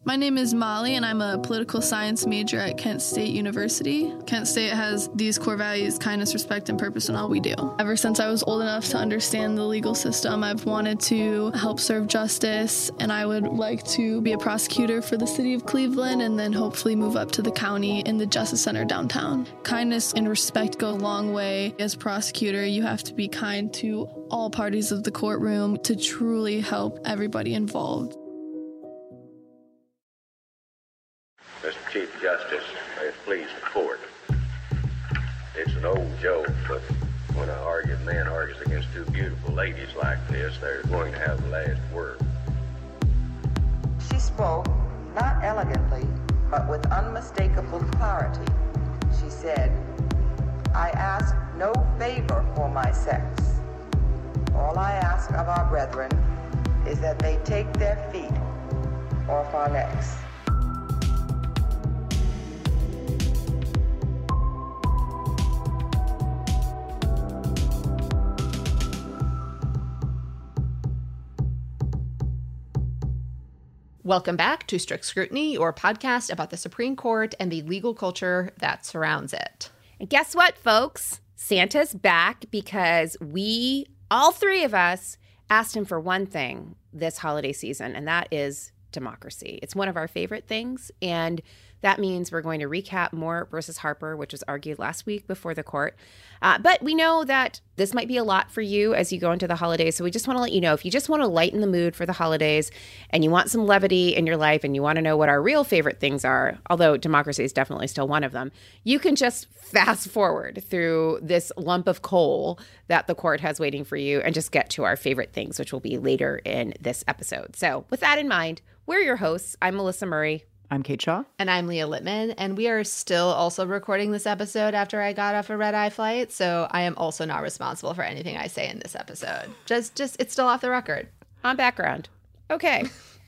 My name is Molly, and I'm a political science major at Kent State University. Kent State has these core values: kindness, respect, and purpose in all we do. Ever since I was old enough to understand the legal system, I've wanted to help serve justice, and I would like to be a prosecutor for the city of Cleveland and then hopefully move up to the county in the Justice Center downtown. Kindness and respect go a long way. As prosecutor, you have to be kind to all parties of the courtroom to truly help everybody involved. Mr. Chief Justice, may it please the court. It's an old joke, but when an argued man argues against two beautiful ladies like this, they're going to have the last word. She spoke, not elegantly, but with unmistakable clarity. She said, "I ask no favor for my sex. All I ask of our brethren is that they take their feet off our necks." Welcome back to Strict Scrutiny, your podcast about the Supreme Court and the legal culture that surrounds it. And guess what, folks? Santa's back because we, all three of us, asked him for one thing this holiday season, and that is democracy. It's one of our favorite things, and that means we're going to recap Moore versus Harper, which was argued last week before the court. But we know that this might be a lot for you as you go into the holidays. So we just want to let you know, if you just want to lighten the mood for the holidays and you want some levity in your life and you want to know what our real favorite things are, although democracy is definitely still one of them, you can just fast forward through this lump of coal that the court has waiting for you and just get to our favorite things, which will be later in this episode. So with that in mind, we're your hosts. I'm Melissa Murray. I'm Kate Shaw. And I'm Leah Littman. And we are still also recording this episode after I got off a red-eye flight. So I am also not responsible for anything I say in this episode. Just it's still off the record. On background. Okay.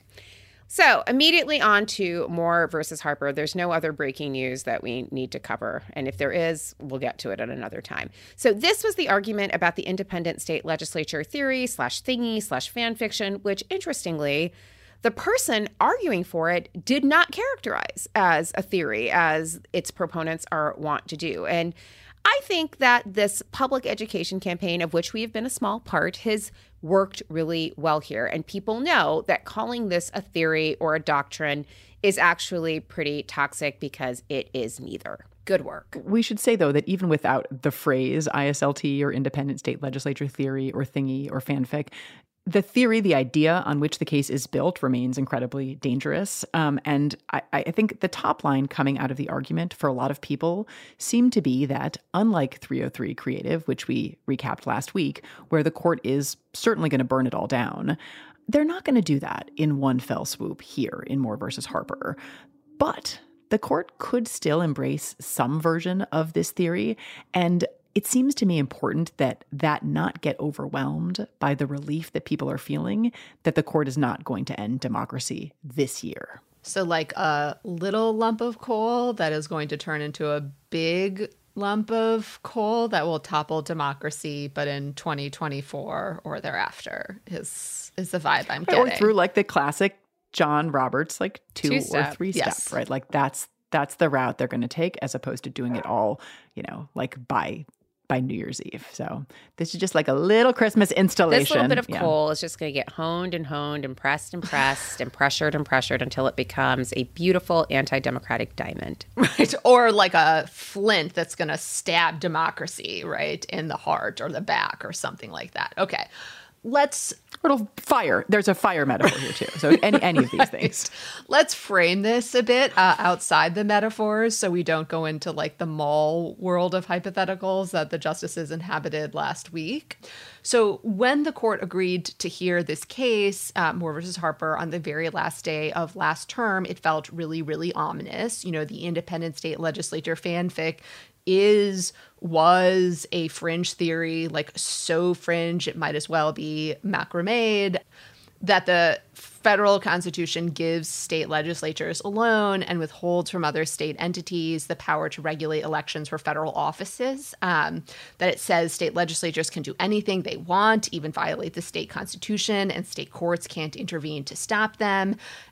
So immediately on to Moore versus Harper. There's no other breaking news that we need to cover. And if there is, we'll get to it at another time. So this was the argument about the independent state legislature theory / thingy / fan fiction, which interestingly, the person arguing for it did not characterize as a theory, as its proponents are wont to do. And I think that this public education campaign, of which we have been a small part, has worked really well here. And people know that calling this a theory or a doctrine is actually pretty toxic because it is neither. Good work. We should say, though, that even without the phrase ISLT or independent state legislature theory or thingy or fanfic, the theory, the idea on which the case is built remains incredibly dangerous. And I think the top line coming out of the argument for a lot of people seemed to be that, unlike 303 Creative, which we recapped last week, where the court is certainly going to burn it all down, they're not going to do that in one fell swoop here in Moore versus Harper. But the court could still embrace some version of this theory, and it seems to me important that not get overwhelmed by the relief that people are feeling that the court is not going to end democracy this year. So like a little lump of coal that is going to turn into a big lump of coal that will topple democracy, but in 2024 or thereafter is the vibe I'm getting. Or through like the classic John Roberts, like two or three step, right? Like that's the route they're going to take, as opposed to doing it all, like by New Year's Eve. So this is just like a little Christmas installation. This little bit of coal is just going to get honed and honed and pressed and pressed and pressured until it becomes a beautiful anti-democratic diamond. Right. Or like a flint that's going to stab democracy, right, in the heart or the back or something like that. Okay. It'll fire. There's a fire metaphor here too. So any of these things. Let's frame this a bit outside the metaphors, so we don't go into like the mall world of hypotheticals that the justices inhabited last week. So when the court agreed to hear this case, Moore versus Harper, on the very last day of last term, it felt really, really ominous. The independent state legislature fanfic was a fringe theory, like so fringe it might as well be macrameed, that the federal constitution gives state legislatures alone and withholds from other state entities the power to regulate elections for federal offices, that it says state legislatures can do anything they want, even violate the state constitution, and state courts can't intervene to stop them.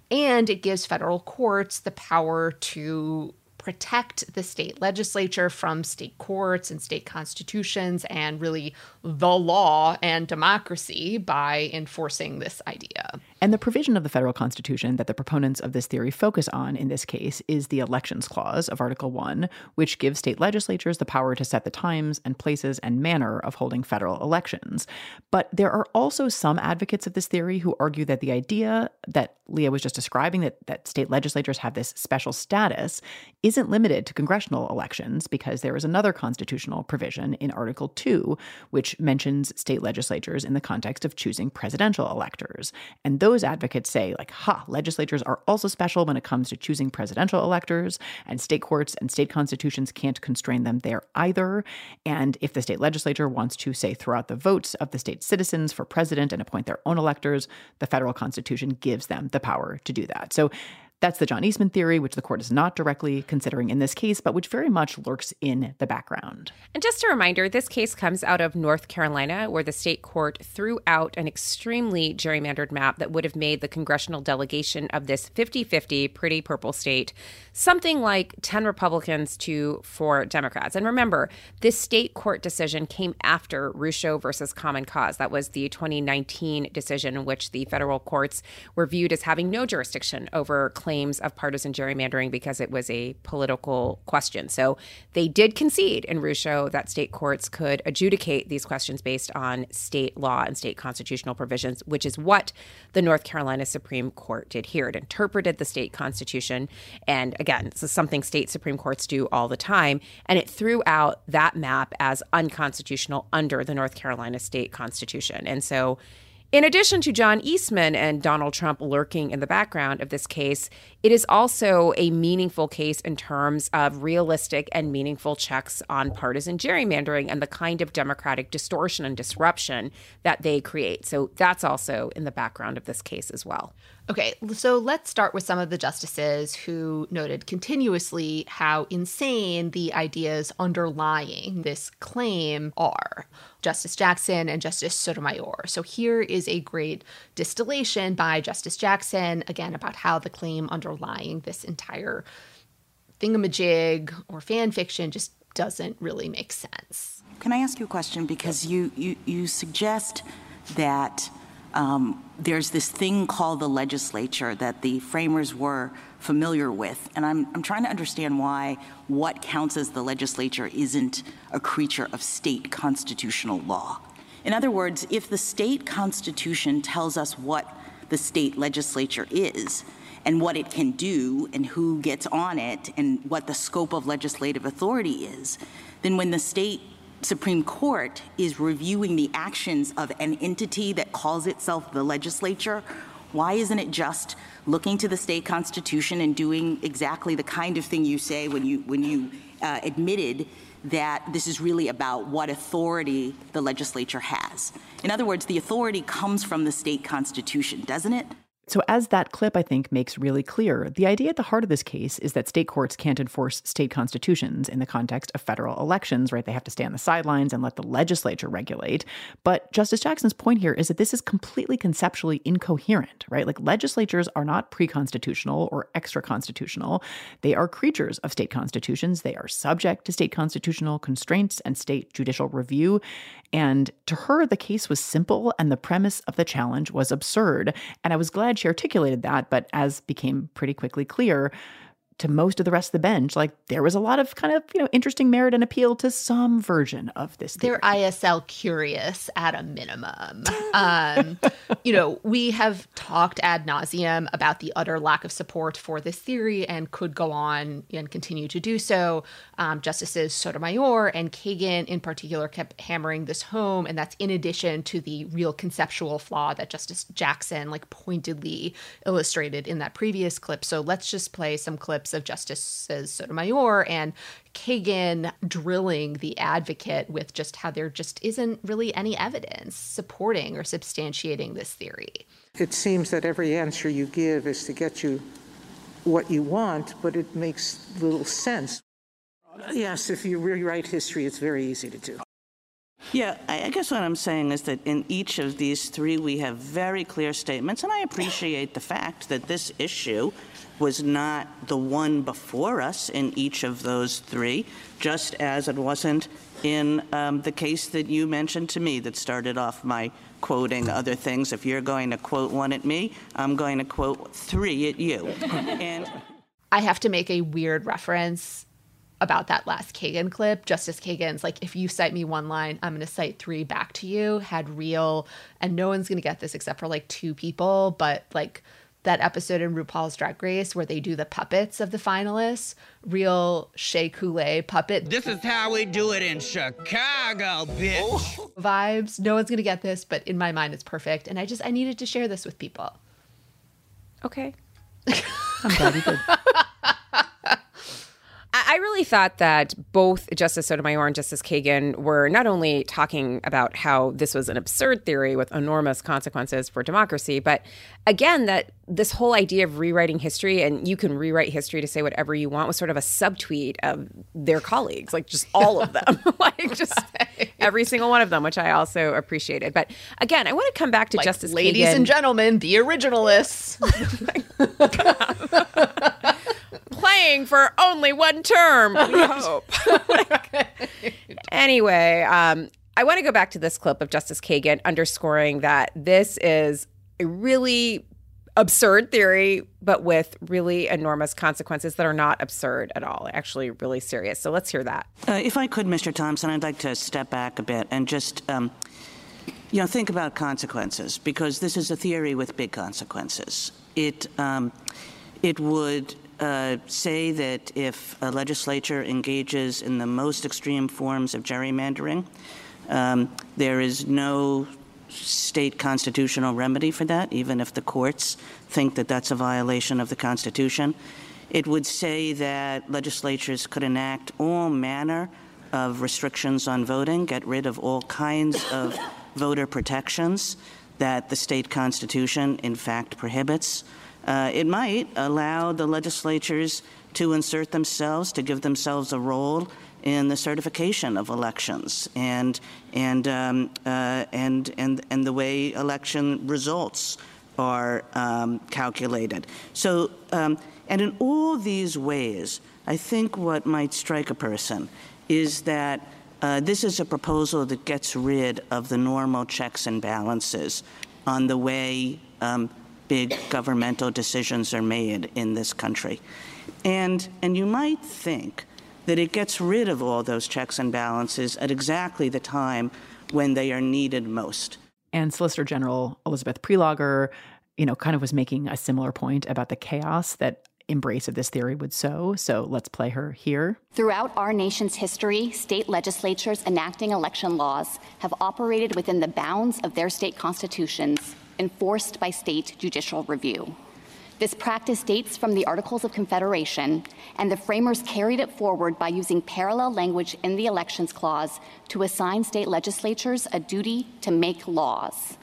And it gives federal courts the power to protect the state legislature from state courts and state constitutions and really the law and democracy by enforcing this idea. And the provision of the federal constitution that the proponents of this theory focus on in this case is the Elections Clause of Article 1, which gives state legislatures the power to set the times and places and manner of holding federal elections. But there are also some advocates of this theory who argue that the idea that Leah was just describing, that state legislatures have this special status, isn't limited to congressional elections, because there is another constitutional provision in Article 2, which mentions state legislatures in the context of choosing presidential electors. And those advocates say, legislatures are also special when it comes to choosing presidential electors, and state courts and state constitutions can't constrain them there either. And if the state legislature wants to, say, throw out the votes of the state citizens for president and appoint their own electors, the federal constitution gives them the power to do that. So that's the John Eastman theory, which the court is not directly considering in this case, but which very much lurks in the background. And just a reminder, this case comes out of North Carolina, where the state court threw out an extremely gerrymandered map that would have made the congressional delegation of this 50-50 pretty purple state something like 10 Republicans to 4 Democrats. And remember, this state court decision came after Rucho versus Common Cause. That was the 2019 decision in which the federal courts were viewed as having no jurisdiction over claims of partisan gerrymandering because it was a political question. So they did concede in Rucho that state courts could adjudicate these questions based on state law and state constitutional provisions, which is what the North Carolina Supreme Court did here. It interpreted the state constitution. And again, this is something state Supreme Courts do all the time. And it threw out that map as unconstitutional under the North Carolina state constitution. And so in addition to John Eastman and Donald Trump lurking in the background of this case, it is also a meaningful case in terms of realistic and meaningful checks on partisan gerrymandering and the kind of democratic distortion and disruption that they create. So that's also in the background of this case as well. Okay, so let's start with some of the justices who noted continuously how insane the ideas underlying this claim are. Justice Jackson and Justice Sotomayor. So here is a great distillation by Justice Jackson, again, about how the claim underlying this entire thingamajig or fan fiction just doesn't really make sense. Can I ask you a question? Because you suggest that there's this thing called the legislature that the framers were familiar with. And I'm trying to understand why what counts as the legislature isn't a creature of state constitutional law. In other words, if the state constitution tells us what the state legislature is and what it can do and who gets on it and what the scope of legislative authority is, then when the state Supreme Court is reviewing the actions of an entity that calls itself the legislature, why isn't it just looking to the state constitution and doing exactly the kind of thing you say when you admitted that this is really about what authority the legislature has? In other words, the authority comes from the state constitution, doesn't it? So as that clip, I think, makes really clear, the idea at the heart of this case is that state courts can't enforce state constitutions in the context of federal elections, right? They have to stay on the sidelines and let the legislature regulate. But Justice Jackson's point here is that this is completely conceptually incoherent, right? Like, legislatures are not pre-constitutional or extra-constitutional. They are creatures of state constitutions. They are subject to state constitutional constraints and state judicial review. And to her, the case was simple and the premise of the challenge was absurd. And I was glad she articulated that, but as became pretty quickly clear to most of the rest of the bench, like, there was a lot of kind of, interesting merit and appeal to some version of this theory. They're ISL curious at a minimum. We have talked ad nauseum about the utter lack of support for this theory and could go on and continue to do so. Justices Sotomayor and Kagan in particular kept hammering this home, and that's in addition to the real conceptual flaw that Justice Jackson pointedly illustrated in that previous clip. So let's just play some clips of Justices Sotomayor and Kagan drilling the advocate with just how there just isn't really any evidence supporting or substantiating this theory. It seems that every answer you give is to get you what you want, but it makes little sense. Yes, if you rewrite history, it's very easy to do. Yeah, I guess what I'm saying is that in each of these three, we have very clear statements, and I appreciate the fact that this issue was not the one before us in each of those three, just as it wasn't in the case that you mentioned to me that started off my quoting other things. If you're going to quote one at me, I'm going to quote three at you. And I have to make a weird reference about that last Kagan clip. Justice Kagan's like, if you cite me one line, I'm going to cite three back to you, had real, and no one's going to get this except for like two people, but like that episode in RuPaul's Drag Race where they do the puppets of the finalists, real Shea Coulee puppet. This is how we do it in Chicago, bitch. Vibes. No one's going to get this, but in my mind, it's perfect. And I needed to share this with people. Okay. I'm glad you did. I really thought that both Justice Sotomayor and Justice Kagan were not only talking about how this was an absurd theory with enormous consequences for democracy, but again, that this whole idea of rewriting history, and you can rewrite history to say whatever you want, was sort of a subtweet of their colleagues, like just all of them, like just every single one of them, which I also appreciated. But again, I want to come back to like, Justice ladies Kagan. and gentlemen, the originalists. Playing for only one term, we hope. Anyway, I want to go back to this clip of Justice Kagan underscoring that this is a really absurd theory, but with really enormous consequences that are not absurd at all, actually really serious. So let's hear that. If I could, Mr. Thompson, I'd like to step back a bit and just, think about consequences, because this is a theory with big consequences. It would say that if a legislature engages in the most extreme forms of gerrymandering, there is no state constitutional remedy for that, even if the courts think that that's a violation of the Constitution. It would say that legislatures could enact all manner of restrictions on voting, get rid of all kinds of voter protections that the state constitution, in fact, prohibits. It might allow the legislatures to insert themselves, to give themselves a role in the certification of elections and the way election results are calculated. So, and in all these ways, I think what might strike a person is that this is a proposal that gets rid of the normal checks and balances on the way big governmental decisions are made in this country. And you might think that it gets rid of all those checks and balances at exactly the time when they are needed most. And Solicitor General Elizabeth Prelogar, kind of was making a similar point about the chaos that embrace of this theory would sow. So let's play her here. Throughout our nation's history, state legislatures enacting election laws have operated within the bounds of their state constitutions, enforced by state judicial review. This practice dates from the Articles of Confederation, and the framers carried it forward by using parallel language in the Elections Clause to assign state legislatures a duty to make laws.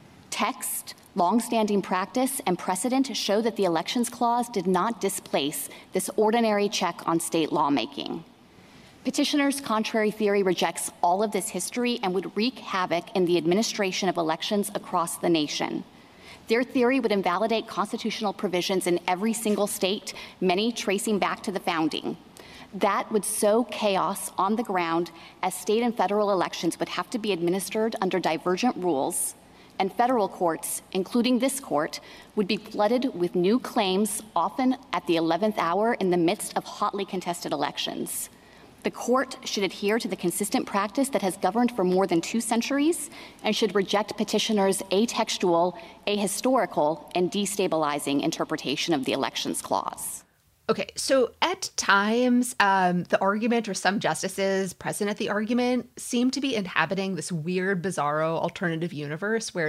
Text, longstanding practice, and precedent show that the Elections Clause did not displace this ordinary check on state lawmaking. Petitioners' contrary theory rejects all of this history and would wreak havoc in the administration of elections across the nation. Their theory would invalidate constitutional provisions in every single state, many tracing back to the founding. That would sow chaos on the ground, as state and federal elections would have to be administered under divergent rules, and federal courts, including this court, would be flooded with new claims, often at the 11th hour in the midst of hotly contested elections. The court should adhere to the consistent practice that has governed for more than 2 centuries and should reject petitioners' atextual, ahistorical, and destabilizing interpretation of the Elections Clause. Okay, so at times, the argument or some justices present at the argument seem to be inhabiting this weird, bizarro alternative universe where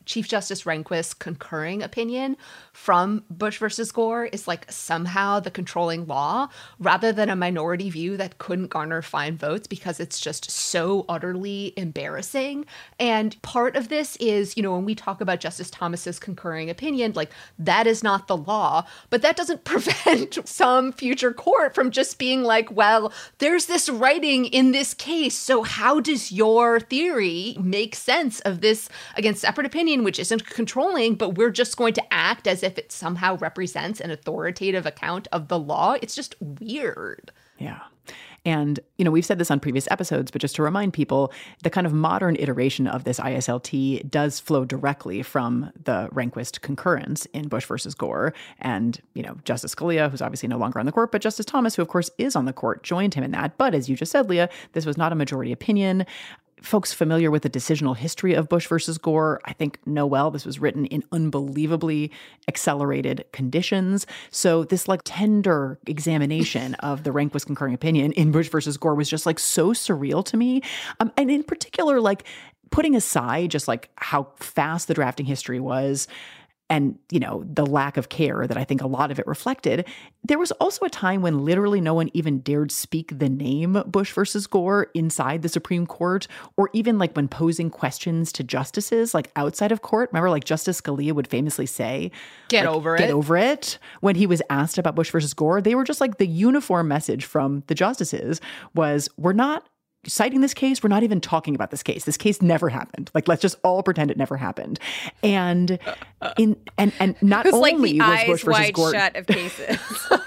Chief Justice Rehnquist's concurring opinion from Bush versus Gore is like somehow the controlling law rather than a minority view that couldn't garner fine votes because it's just so utterly embarrassing. And part of this is, when we talk about Justice Thomas's concurring opinion, like that is not the law, but that doesn't prevent some future court from just being like, well, there's this writing in this case, so how does your theory make sense of this, again, separate opinion, which isn't controlling, but we're just going to act as if it somehow represents an authoritative account of the law? It's just weird. Yeah. And, we've said this on previous episodes, but just to remind people, the kind of modern iteration of this ISLT does flow directly from the Rehnquist concurrence in Bush versus Gore. And, Justice Scalia, who's obviously no longer on the court, but Justice Thomas, who of course is on the court, joined him in that. But as you just said, Leah, this was not a majority opinion. Folks familiar with the decisional history of Bush versus Gore, I think, know well this was written in unbelievably accelerated conditions. So this tender examination of the Rehnquist concurring opinion in Bush versus Gore was just so surreal to me. And in particular, putting aside just how fast the drafting history was, and, the lack of care that I think a lot of it reflected, there was also a time when literally no one even dared speak the name Bush versus Gore inside the Supreme Court, or even when posing questions to justices, outside of court. Remember, Justice Scalia would famously say, Get over it. When he was asked about Bush versus Gore, they were just the uniform message from the justices was, we're not citing this case. We're not even talking about this case. This case never happened. Let's just all pretend it never happened. And not only was Bush versus Gore shut of cases,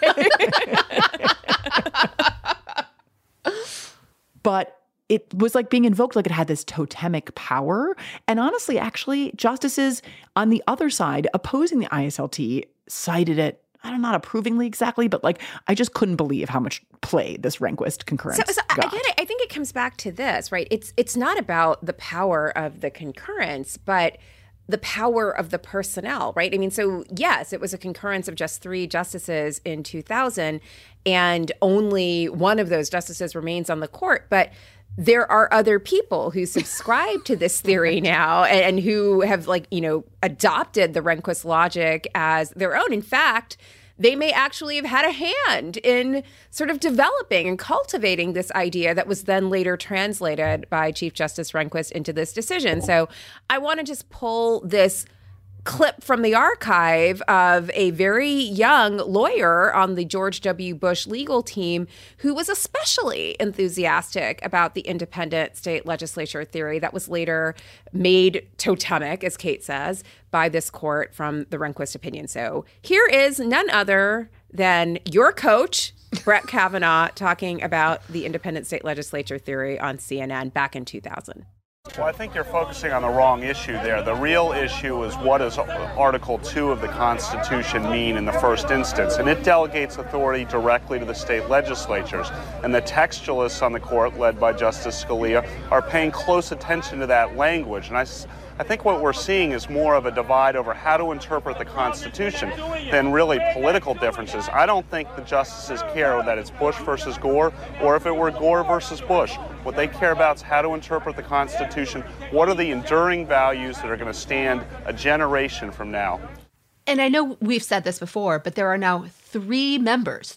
but it was being invoked it had this totemic power. And honestly, actually, justices on the other side opposing the ISLT cited it, I don't know, not approvingly exactly, but I just couldn't believe how much play this Rehnquist concurrence got. Again, I think it comes back to this, right? It's not about the power of the concurrence, but the power of the personnel, right? I mean, so yes, it was a concurrence of just 3 justices in 2000, and only one of those justices remains on the court, but there are other people who subscribe to this theory now and who have adopted the Rehnquist logic as their own. In fact, they may actually have had a hand in sort of developing and cultivating this idea that was then later translated by Chief Justice Rehnquist into this decision. So I want to just pull this clip from the archive of a very young lawyer on the George W. Bush legal team who was especially enthusiastic about the independent state legislature theory that was later made totemic, as Kate says, by this court from the Rehnquist opinion. So here is none other than your coach, Brett Kavanaugh, talking about the independent state legislature theory on CNN back in 2000. Well, I think you're focusing on the wrong issue there. The real issue is what does Article 2 of the Constitution mean in the first instance? And it delegates authority directly to the state legislatures. And the textualists on the court, led by Justice Scalia, are paying close attention to that language. And I think what we're seeing is more of a divide over how to interpret the Constitution than really political differences. I don't think the justices care that it's Bush versus Gore or if it were Gore versus Bush. What they care about is how to interpret the Constitution. What are the enduring values that are going to stand a generation from now? And I know we've said this before, but there are now 3 members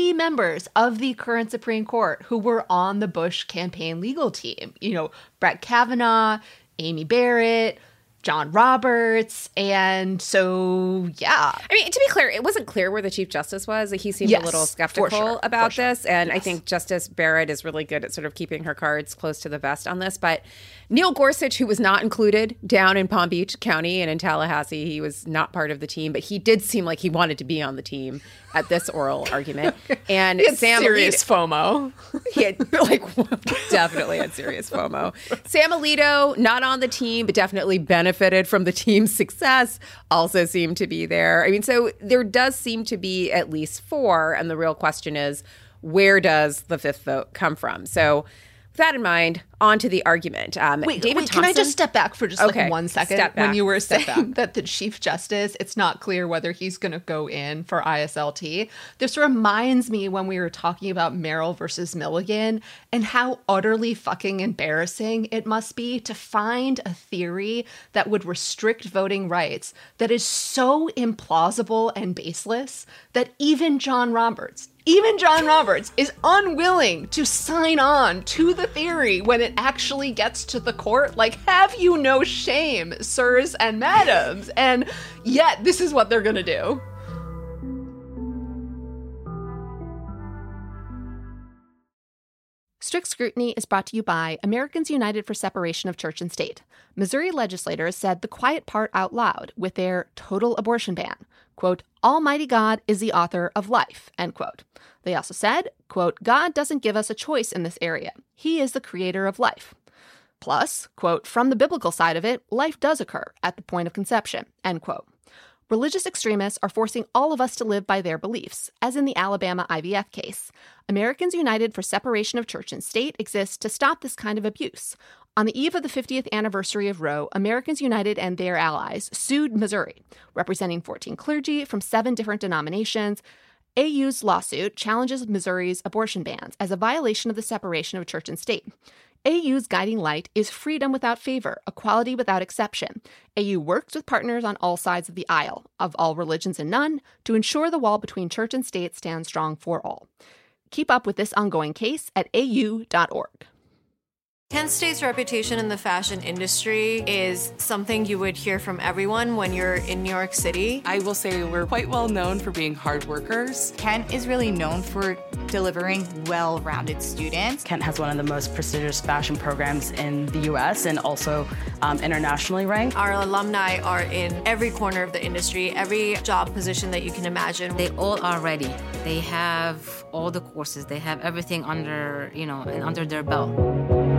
of the current Supreme Court who were on the Bush campaign legal team. Brett Kavanaugh, Amy Barrett, John Roberts. And so, yeah. I mean, to be clear, it wasn't clear where the Chief Justice was. He seemed a little skeptical about this. And I think Justice Barrett is really good at sort of keeping her cards close to the vest on this. But Neil Gorsuch, who was not included down in Palm Beach County and in Tallahassee, he was not part of the team, but he did seem like he wanted to be on the team at this oral argument. And he had Sam serious FOMO. He had definitely had serious FOMO. Sam Alito, not on the team, but definitely benefited from the team's success, also seemed to be there. I mean, so there does seem to be at least 4. And the real question is, where does the 5th vote come from? So with that in mind, on to the argument. Wait, David can I Thompson- just step back for just like 1 second? Step back. When you were saying that the Chief Justice, it's not clear whether he's going to go in for ISLT. This reminds me when we were talking about Merrill versus Milligan and how utterly fucking embarrassing it must be to find a theory that would restrict voting rights that is so implausible and baseless that even John Roberts is unwilling to sign on to the theory when it actually gets to the court. Like, have you no shame, sirs and madams? And yet, this is what they're gonna do. Strict Scrutiny is brought to you by Americans United for Separation of Church and State. Missouri legislators said the quiet part out loud with their total abortion ban. Quote, Almighty God is the author of life, end quote. They also said, quote, God doesn't give us a choice in this area. He is the creator of life. Plus, quote, from the biblical side of it, life does occur at the point of conception, end quote. Religious extremists are forcing all of us to live by their beliefs, as in the Alabama IVF case. Americans United for Separation of Church and State exists to stop this kind of abuse. On the eve of the 50th anniversary of Roe, Americans United and their allies sued Missouri, representing 14 clergy from 7 different denominations. AU's lawsuit challenges Missouri's abortion bans as a violation of the separation of church and state. AU's guiding light is freedom without favor, equality without exception. AU works with partners on all sides of the aisle, of all religions and none, to ensure the wall between church and state stands strong for all. Keep up with this ongoing case at au.org. Kent State's reputation in the fashion industry is something you would hear from everyone when you're in New York City. I will say we're quite well known for being hard workers. Kent is really known for delivering well-rounded students. Kent has one of the most prestigious fashion programs in the U.S. and also internationally ranked. Our alumni are in every corner of the industry, every job position that you can imagine. They all are ready. They have all the courses. They have everything under their belt.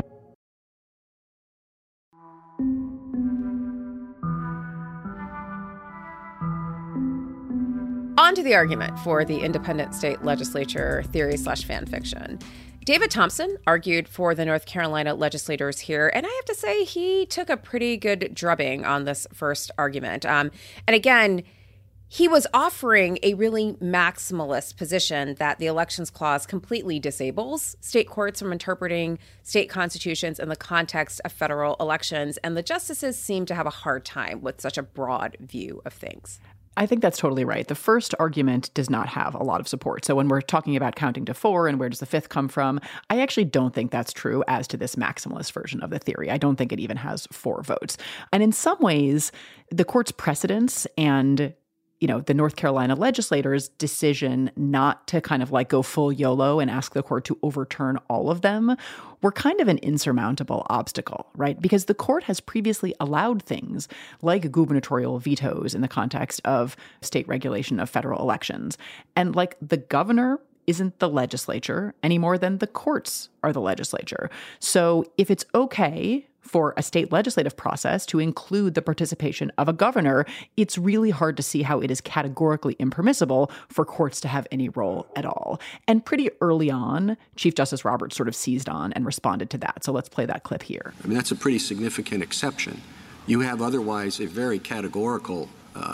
On to the argument for the independent state legislature theory/fan fiction. David Thompson argued for the North Carolina legislators here, and I have to say he took a pretty good drubbing on this first argument. And again, he was offering a really maximalist position that the Elections Clause completely disables state courts from interpreting state constitutions in the context of federal elections, and the justices seem to have a hard time with such a broad view of things. I think that's totally right. The first argument does not have a lot of support. So when we're talking about counting to 4 and where does the 5th come from, I actually don't think that's true as to this maximalist version of the theory. I don't think it even has 4 votes. And in some ways, the court's precedents and the North Carolina legislators' decision not to kind of like go full YOLO and ask the court to overturn all of them were kind of an insurmountable obstacle, right? Because the court has previously allowed things like gubernatorial vetoes in the context of state regulation of federal elections. And like the governor isn't the legislature any more than the courts are the legislature. So if it's okay for a state legislative process to include the participation of a governor, it's really hard to see how it is categorically impermissible for courts to have any role at all. And pretty early on, Chief Justice Roberts sort of seized on and responded to that. So let's play that clip here. I mean, that's a pretty significant exception. You have otherwise a very categorical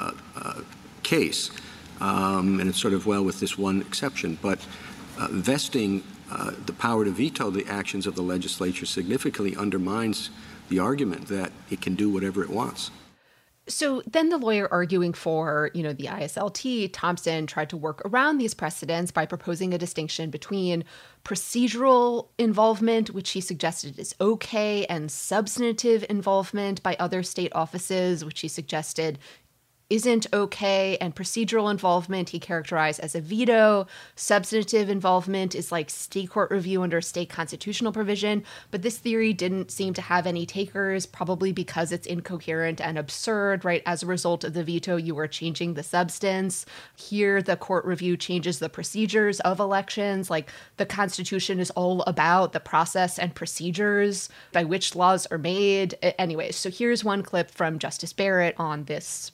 case, and it's sort of well with this one exception, but vesting the power to veto the actions of the legislature significantly undermines the argument that it can do whatever it wants. So then the lawyer arguing for, the ISLT, Thompson tried to work around these precedents by proposing a distinction between procedural involvement, which he suggested is okay, and substantive involvement by other state offices, which he suggested isn't okay, and procedural involvement he characterized as a veto. Substantive involvement is like state court review under state constitutional provision, but this theory didn't seem to have any takers, probably because it's incoherent and absurd, right? As a result of the veto, you are changing the substance. Here, the court review changes the procedures of elections. Like, the Constitution is all about the process and procedures by which laws are made. Anyways, so here's one clip from Justice Barrett on this proposed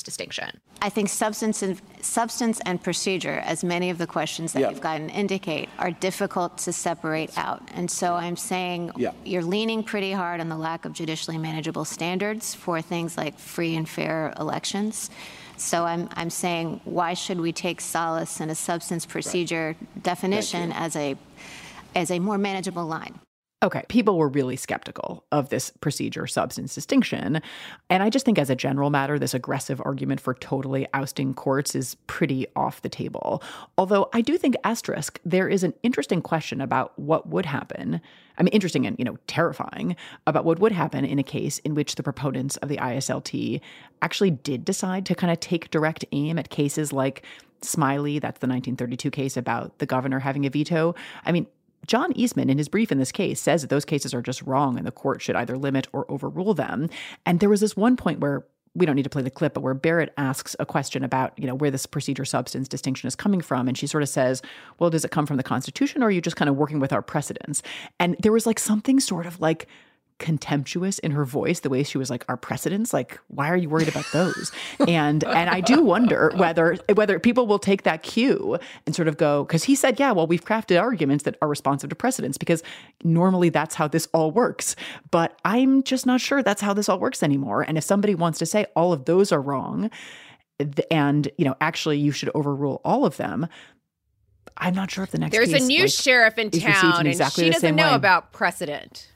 distinction? I think substance and procedure, as many of the questions that you've gotten indicate, are difficult to separate out. And so I'm saying you're leaning pretty hard on the lack of judicially manageable standards for things like free and fair elections. So I'm saying, why should we take solace in a substance procedure definition as a more manageable line? Okay, people were really skeptical of this procedure-substance distinction. And I just think as a general matter, this aggressive argument for totally ousting courts is pretty off the table. Although I do think, asterisk, there is an interesting question about what would happen. I mean, interesting and, terrifying about what would happen in a case in which the proponents of the ISLT actually did decide to kind of take direct aim at cases like Smiley, that's the 1932 case about the governor having a veto. I mean, John Eastman, in his brief in this case, says that those cases are just wrong and the court should either limit or overrule them. And there was this one point where, we don't need to play the clip, but where Barrett asks a question about, where this procedure substance distinction is coming from. And she sort of says, well, does it come from the Constitution or are you just kind of working with our precedents? And there was like something sort of like contemptuous in her voice, the way she was like, our precedents, like, why are you worried about those? And I do wonder whether people will take that cue and sort of go, because he said, yeah, well, we've crafted arguments that are responsive to precedents because normally that's how this all works. But I'm just not sure that's how this all works anymore. And if somebody wants to say all of those are wrong and, actually you should overrule all of them, I'm not sure if the next There's case, a new sheriff in town and she doesn't know about precedent.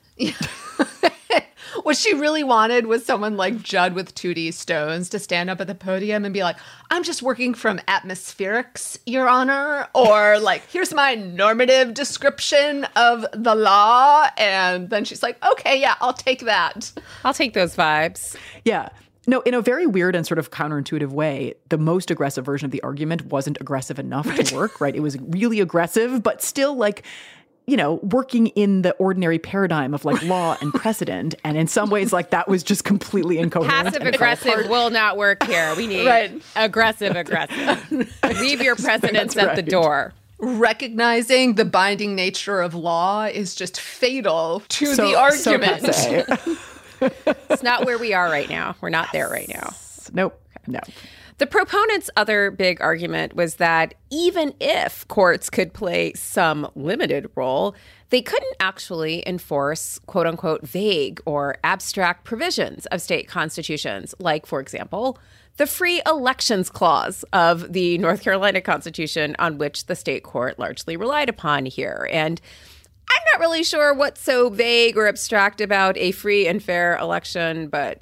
What she really wanted was someone like Judd with 2D stones to stand up at the podium and be like, I'm just working from atmospherics, Your Honor, or like, here's my normative description of the law. And then she's like, okay, yeah, I'll take that. I'll take those vibes. Yeah. No, in a very weird and sort of counterintuitive way, the most aggressive version of the argument wasn't aggressive enough to work, right? It was really aggressive, but still like, working in the ordinary paradigm of like law and precedent. And in some ways, like that was just completely incoherent. Passive aggressive will not work here. We need aggressive. Leave your precedents at the door. Recognizing the binding nature of law is just fatal to the argument. It's not where we are right now. We're not there right now. Nope. No. The proponents' other big argument was that even if courts could play some limited role, they couldn't actually enforce quote unquote vague or abstract provisions of state constitutions, like, for example, the free elections clause of the North Carolina Constitution, on which the state court largely relied upon here. And I'm not really sure what's so vague or abstract about a free and fair election, but,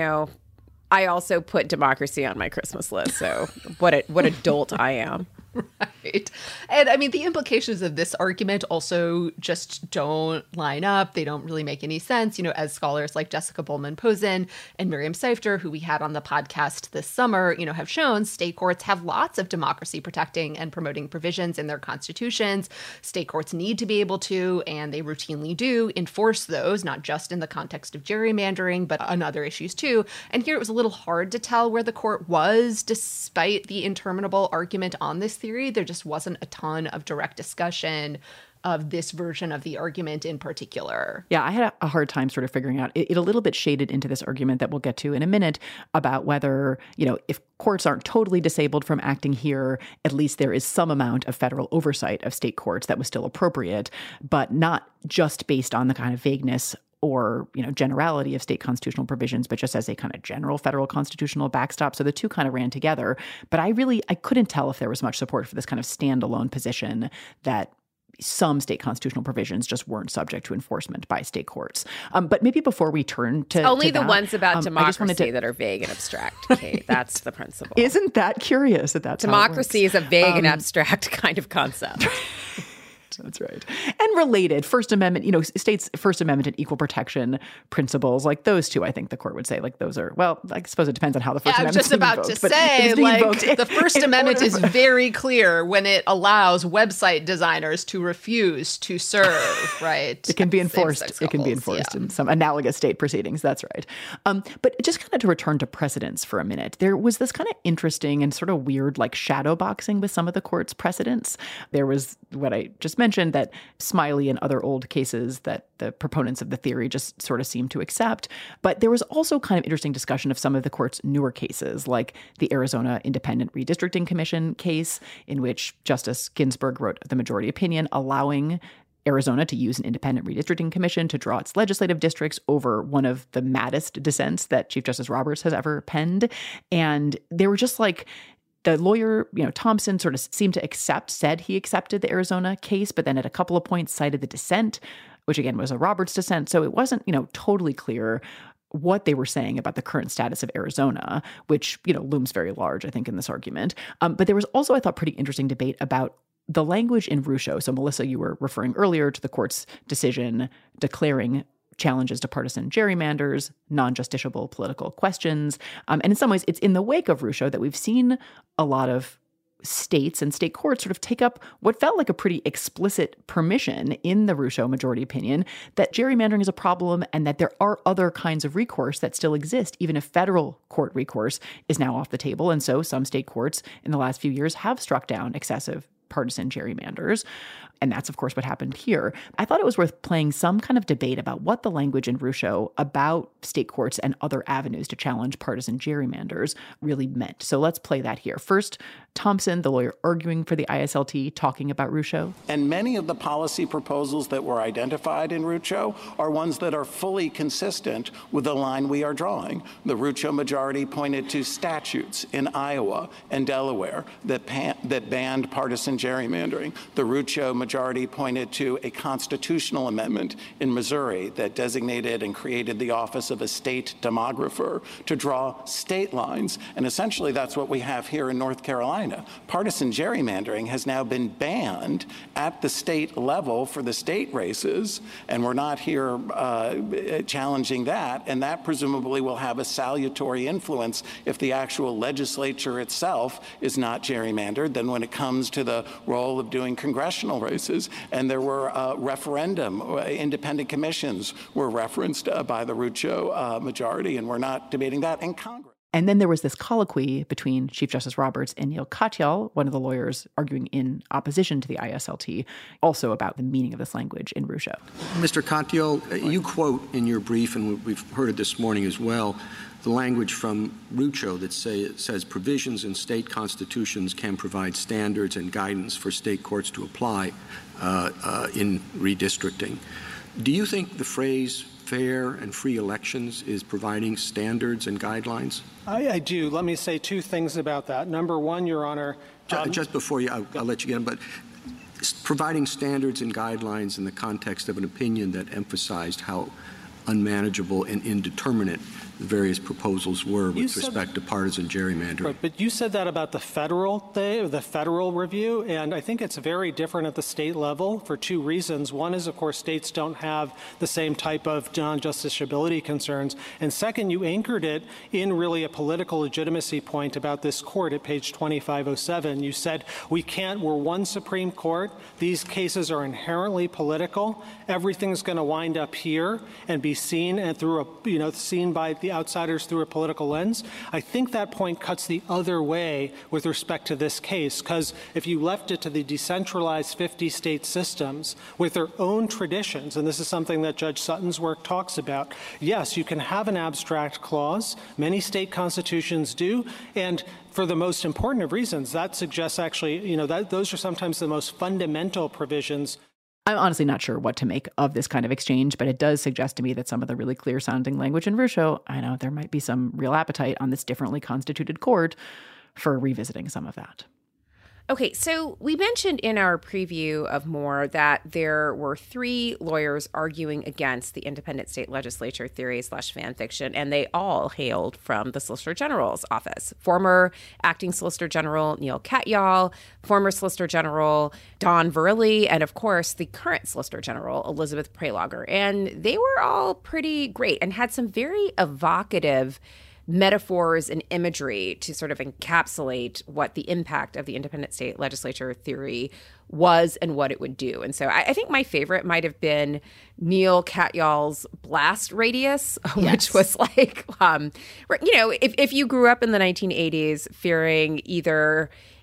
I also put democracy on my Christmas list, so what a dolt I am. Right. And I mean, the implications of this argument also just don't line up. They don't really make any sense. As scholars like Jessica Bowman-Posen and Miriam Seifter, who we had on the podcast this summer, have shown, state courts have lots of democracy protecting and promoting provisions in their constitutions. State courts need to be able to, and they routinely do, enforce those, not just in the context of gerrymandering, but on other issues too. And here it was a little hard to tell where the court was, despite the interminable argument on this theory. There just wasn't a ton of direct discussion of this version of the argument in particular. Yeah, I had a hard time sort of figuring out it a little bit shaded into this argument that we'll get to in a minute about whether, if courts aren't totally disabled from acting here, at least there is some amount of federal oversight of state courts that was still appropriate, but not just based on the kind of vagueness or, generality of state constitutional provisions, but just as a kind of general federal constitutional backstop. So the two kind of ran together. But I couldn't tell if there was much support for this kind of standalone position that some state constitutional provisions just weren't subject to enforcement by state courts. But maybe before we turn to only the ones about democracy that are vague and abstract, Kate. That's the principle. Isn't that curious that that's democracy is a vague and abstract kind of concept. That's right. And related, First Amendment, states' First Amendment and equal protection principles, like those two, I think the court would say, like those are, well, I suppose it depends on how the First Amendment is being invoked. I was just about to say, the First Amendment is very clear when it allows website designers to refuse to serve, right? It can be enforced. It can be enforced in some analogous state proceedings. That's right. But just kind of to return to precedents for a minute, there was this kind of interesting and sort of weird, like shadow boxing with some of the court's precedents. There was what I just mentioned, mentioned, that Smiley and other old cases that the proponents of the theory just sort of seem to accept. But there was also kind of interesting discussion of some of the court's newer cases, like the Arizona Independent Redistricting Commission case, in which Justice Ginsburg wrote the majority opinion allowing Arizona to use an independent redistricting commission to draw its legislative districts over one of the maddest dissents that Chief Justice Roberts has ever penned. And they were just like, the lawyer, Thompson sort of seemed to said he accepted the Arizona case, but then at a couple of points cited the dissent, which again was a Roberts dissent. So it wasn't, totally clear what they were saying about the current status of Arizona, which, looms very large, I think, in this argument. But there was also, I thought, pretty interesting debate about the language in Rucho. So, Melissa, you were referring earlier to the court's decision declaring challenges to partisan gerrymanders, non-justiciable political questions. And in some ways, it's in the wake of Rucho that we've seen a lot of states and state courts sort of take up what felt like a pretty explicit permission in the Rucho majority opinion that gerrymandering is a problem and that there are other kinds of recourse that still exist, even if federal court recourse is now off the table. And so some state courts in the last few years have struck down excessive partisan gerrymanders. And that's, of course, what happened here. I thought it was worth playing some kind of debate about what the language in Rucho about state courts and other avenues to challenge partisan gerrymanders really meant. So let's play that here. First, Thompson, the lawyer arguing for the ISLT, talking about Rucho. And many of the policy proposals that were identified in Rucho are ones that are fully consistent with the line we are drawing. The Rucho majority pointed to statutes in Iowa and Delaware that banned partisan gerrymandering. The Rucho majority pointed to a constitutional amendment in Missouri that designated and created the office of a state demographer to draw state lines. And essentially, that's what we have here in North Carolina. Partisan gerrymandering has now been banned at the state level for the state races, and we're not here challenging that. And that presumably will have a salutary influence if the actual legislature itself is not gerrymandered. Then when it comes to the role of doing congressional races, and there were referendum, independent commissions were referenced by the Rucho majority, and we're not debating that in Congress. And then there was this colloquy between Chief Justice Roberts and Neil Katyal, one of the lawyers arguing in opposition to the ISLT, also about the meaning of this language in Rucho. Mr. Katyal, you quote in your brief, and we've heard it this morning as well, the language from Rucho that says provisions in state constitutions can provide standards and guidance for state courts to apply in redistricting. Do you think the phrase fair and free elections is providing standards and guidelines? I do. Let me say two things about that. Number one, Your Honor. Just before I'll let you get in, but providing standards and guidelines in the context of an opinion that emphasized how unmanageable and indeterminate the various proposals were with respect to partisan gerrymandering. Right, but you said that about the federal the federal review, and I think it's very different at the state level for two reasons. One is, of course, states don't have the same type of non-justiciability concerns, and second, you anchored it in really a political legitimacy point about this court at page 2507. You said we're one Supreme Court. These cases are inherently political. Everything's going to wind up here and be seen and seen by the outsiders through a political lens. I think that point cuts the other way with respect to this case, because if you left it to the decentralized 50-state systems with their own traditions, and this is something that Judge Sutton's work talks about, yes, you can have an abstract clause. Many state constitutions do, and for the most important of reasons, that suggests actually, those are sometimes the most fundamental provisions. I'm honestly not sure what to make of this kind of exchange, but it does suggest to me that some of the really clear-sounding language in Rucho, I know there might be some real appetite on this differently constituted court for revisiting some of that. Okay, so we mentioned in our preview of Moore that there were 3 lawyers arguing against the independent state legislature theory / fan fiction, and they all hailed from the Solicitor General's office. Former acting Solicitor General Neil Katyal, former Solicitor General Don Verrilli, and of course the current Solicitor General Elizabeth Prelager. And they were all pretty great and had some very evocative metaphors and imagery to sort of encapsulate what the impact of the independent state legislature theory was and what it would do. And so I think my favorite might have been Neil Katyal's blast radius, which was like, if you grew up in the 1980s fearing either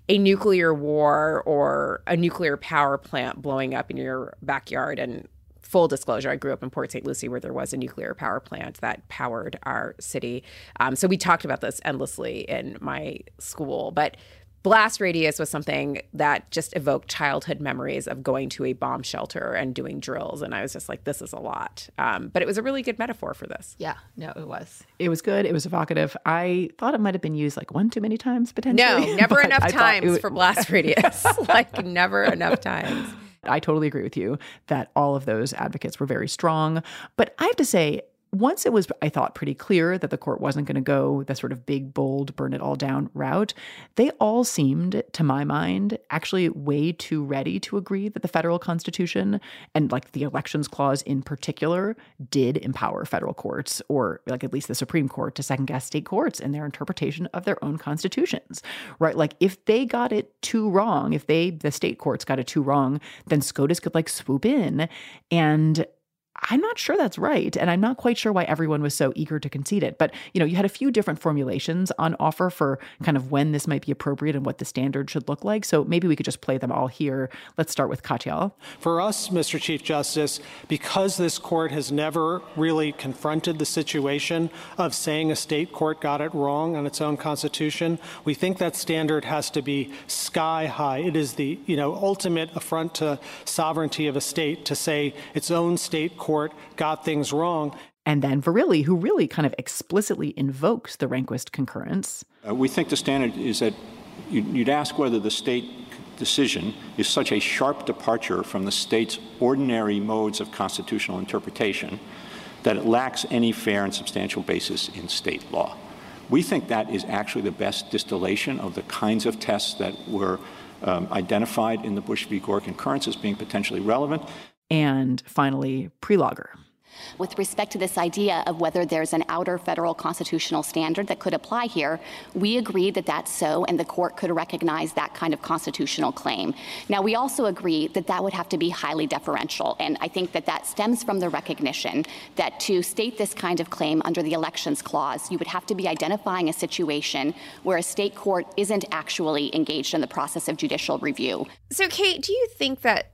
a nuclear war or a nuclear power plant blowing up in your backyard. And full disclosure, I grew up in Port St. Lucie where there was a nuclear power plant that powered our city. So we talked about this endlessly in my school. But blast radius was something that just evoked childhood memories of going to a bomb shelter and doing drills. And I was just like, this is a lot. But it was a really good metaphor for this. Yeah, no, it was. It was good. It was evocative. I thought it might have been used like one too many times potentially. No, never enough times for blast radius. Like never enough times. I totally agree with you that all of those advocates were very strong. But I have to say, once it was, I thought, pretty clear that the court wasn't going to go the sort of big, bold, burn it all down route, they all seemed, to my mind, actually way too ready to agree that the federal Constitution and like the Elections Clause in particular did empower federal courts, or like at least the Supreme Court, to second guess state courts in their interpretation of their own constitutions, right? Like if they got it too wrong, if the state courts got it too wrong, then SCOTUS could like swoop in. And I'm not sure that's right. And I'm not quite sure why everyone was so eager to concede it. But, you had a few different formulations on offer for kind of when this might be appropriate and what the standard should look like. So maybe we could just play them all here. Let's start with Katyal. For us, Mr. Chief Justice, because this court has never really confronted the situation of saying a state court got it wrong on its own constitution, we think that standard has to be sky high. It is the, ultimate affront to sovereignty of a state to say its own state court got things wrong. And then Verrilli, who really kind of explicitly invokes the Rehnquist concurrence. We think the standard is that you'd ask whether the state decision is such a sharp departure from the state's ordinary modes of constitutional interpretation that it lacks any fair and substantial basis in state law. We think that is actually the best distillation of the kinds of tests that were identified in the Bush v. Gore concurrence as being potentially relevant. And finally, Prelogar. With respect to this idea of whether there's an outer federal constitutional standard that could apply here, we agree that that's so, and the court could recognize that kind of constitutional claim. Now, we also agree that that would have to be highly deferential, and I think that that stems from the recognition that to state this kind of claim under the Elections Clause, you would have to be identifying a situation where a state court isn't actually engaged in the process of judicial review. So, Kate, do you think that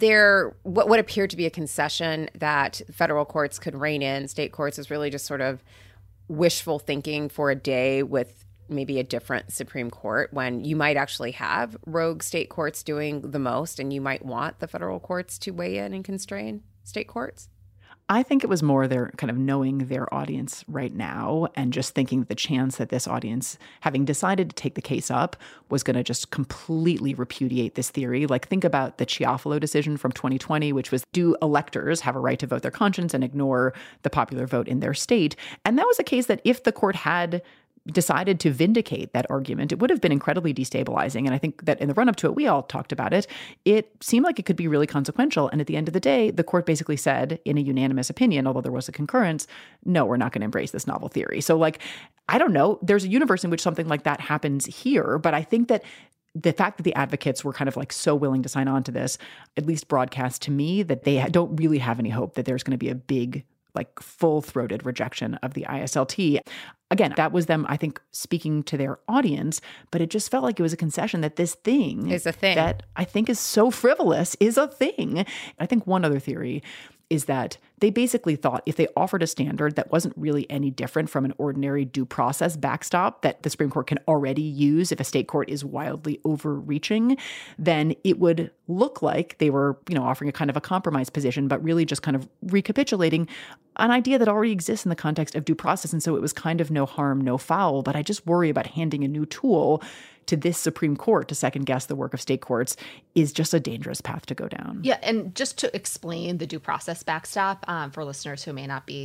what appeared to be a concession that federal courts could rein in state courts is really just sort of wishful thinking for a day with maybe a different Supreme Court, when you might actually have rogue state courts doing the most and you might want the federal courts to weigh in and constrain state courts? I think it was more their kind of knowing their audience right now and just thinking the chance that this audience, having decided to take the case up, was going to just completely repudiate this theory. Like, think about the Chiafalo decision from 2020, which was, do electors have a right to vote their conscience and ignore the popular vote in their state? And that was a case that if the court had decided to vindicate that argument, it would have been incredibly destabilizing. And I think that in the run-up to it, we all talked about it. It seemed like it could be really consequential. And at the end of the day, the court basically said, in a unanimous opinion, although there was a concurrence, no, we're not going to embrace this novel theory. So, I don't know. There's a universe in which something like that happens here. But I think that the fact that the advocates were kind of so willing to sign on to this, at least broadcast to me that they don't really have any hope that there's going to be a big, full-throated rejection of the ISLT. Again, that was them, I think, speaking to their audience, but it just felt like it was a concession that this thing is a thing that I think is so frivolous is a thing. I think one other theory is that they basically thought if they offered a standard that wasn't really any different from an ordinary due process backstop that the Supreme Court can already use if a state court is wildly overreaching, then it would look like they were, offering a kind of a compromise position, but really just kind of recapitulating an idea that already exists in the context of due process. And so it was kind of no harm, no foul. But I just worry about handing a new tool to this Supreme Court to second guess the work of state courts is just a dangerous path to go down. Yeah, and just to explain the due process backstop for listeners who may not be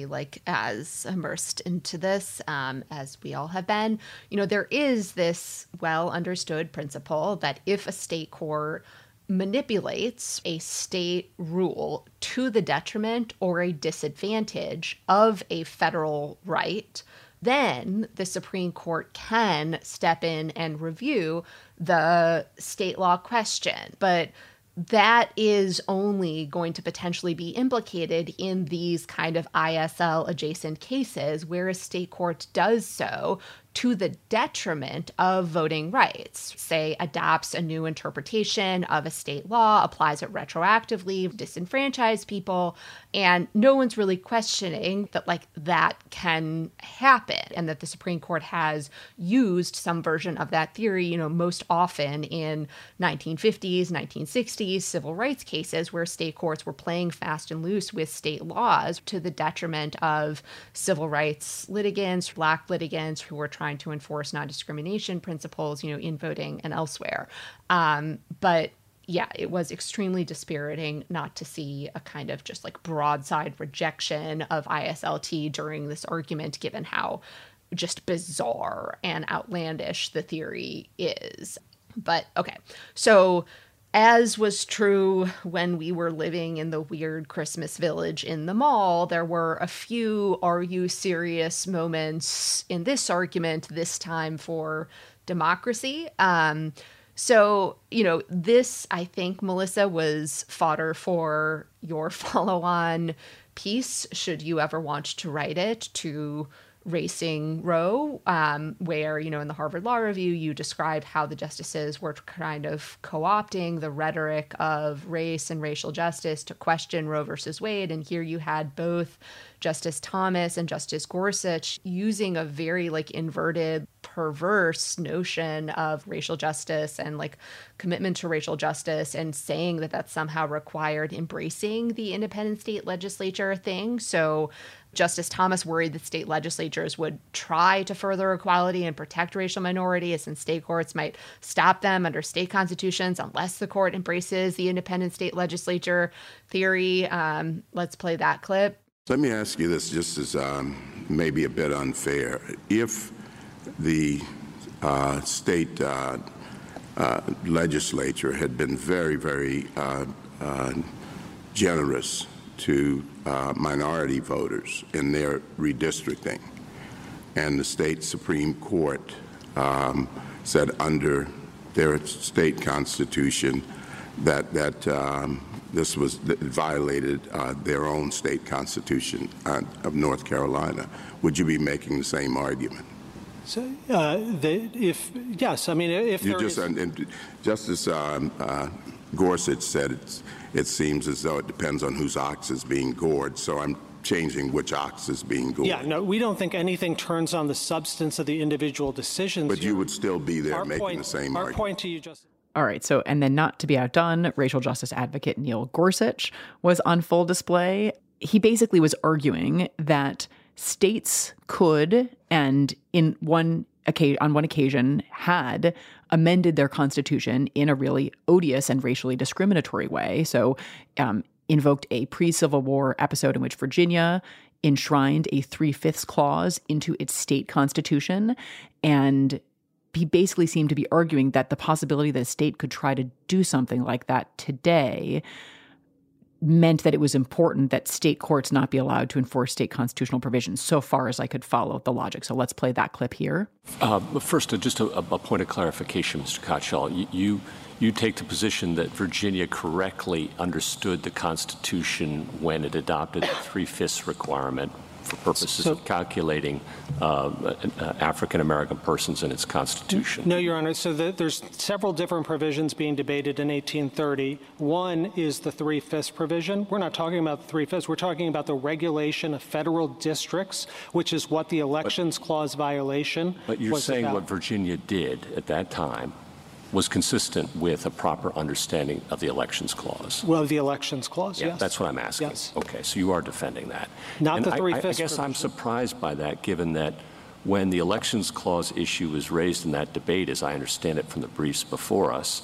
as immersed into this as we all have been, there is this well understood principle that if a state court manipulates a state rule to the detriment or a disadvantage of a federal right, then the Supreme Court can step in and review the state law question. But that is only going to potentially be implicated in these kind of ISL adjacent cases where a state court does so to the detriment of voting rights, say adopts a new interpretation of a state law, applies it retroactively, disenfranchise people, and no one's really questioning that that can happen and that the Supreme Court has used some version of that theory, most often in 1950s, 1960s civil rights cases where state courts were playing fast and loose with state laws to the detriment of civil rights litigants, Black litigants who were trying to enforce non-discrimination principles, in voting and elsewhere. But yeah, it was extremely dispiriting not to see a kind of just broadside rejection of ISLT during this argument, given how just bizarre and outlandish the theory is. But okay, so as was true when we were living in the weird Christmas village in the mall, there were a few "are you serious" moments in this argument, this time for democracy. So, this, I think, Melissa, was fodder for your follow-on piece, should you ever want to write it, to Racing Roe, where, in the Harvard Law Review, you describe how the justices were kind of co-opting the rhetoric of race and racial justice to question Roe versus Wade. And here you had both Justice Thomas and Justice Gorsuch using a very inverted, perverse notion of racial justice and commitment to racial justice, and saying that somehow required embracing the independent state legislature thing. So Justice Thomas worried that state legislatures would try to further equality and protect racial minorities, and state courts might stop them under state constitutions unless the court embraces the independent state legislature theory. Let's play that clip. Let me ask you this, just as maybe a bit unfair. If the state legislature had been very, very generous to minority voters in their redistricting, and the state Supreme Court said under their state constitution that this violated their own state constitution of North Carolina, would you be making the same argument? So, if there is... Justice Gorsuch said it seems as though it depends on whose ox is being gored, so I'm changing which ox is being gored. Yeah, no, we don't think anything turns on the substance of the individual decisions. But you would still be there making the same argument. Our point to you, Justice. All right, so, and then not to be outdone, racial justice advocate Neil Gorsuch was on full display. He basically was arguing that states could, and on one occasion had, amended their constitution in a really odious and racially discriminatory way. So invoked a pre-Civil War episode in which Virginia enshrined a 3/5 clause into its state constitution. And he basically seemed to be arguing that the possibility that a state could try to do something like that today meant that it was important that state courts not be allowed to enforce state constitutional provisions, so far as I could follow the logic. So let's play that clip here. First, just a point of clarification, Mr. Kochel. You take the position that Virginia correctly understood the Constitution when it adopted the 3/5 requirement for purposes of calculating African-American persons in its Constitution. No, Your Honor. So there's several different provisions being debated in 1830. One is the 3/5 provision. We're not talking about the 3/5. We're talking about the regulation of federal districts, which is what the Elections Clause violation But you're was saying about. what Virginia did at that time was consistent with a proper understanding of the Elections Clause. Well, the Elections Clause, Yeah, yes. that's what I'm asking. Yes. Okay, so you are defending that. Not And the I 3/5 guess I'm provision. surprised by that, given that when the Elections Clause issue was raised in that debate, as I understand it from the briefs before us,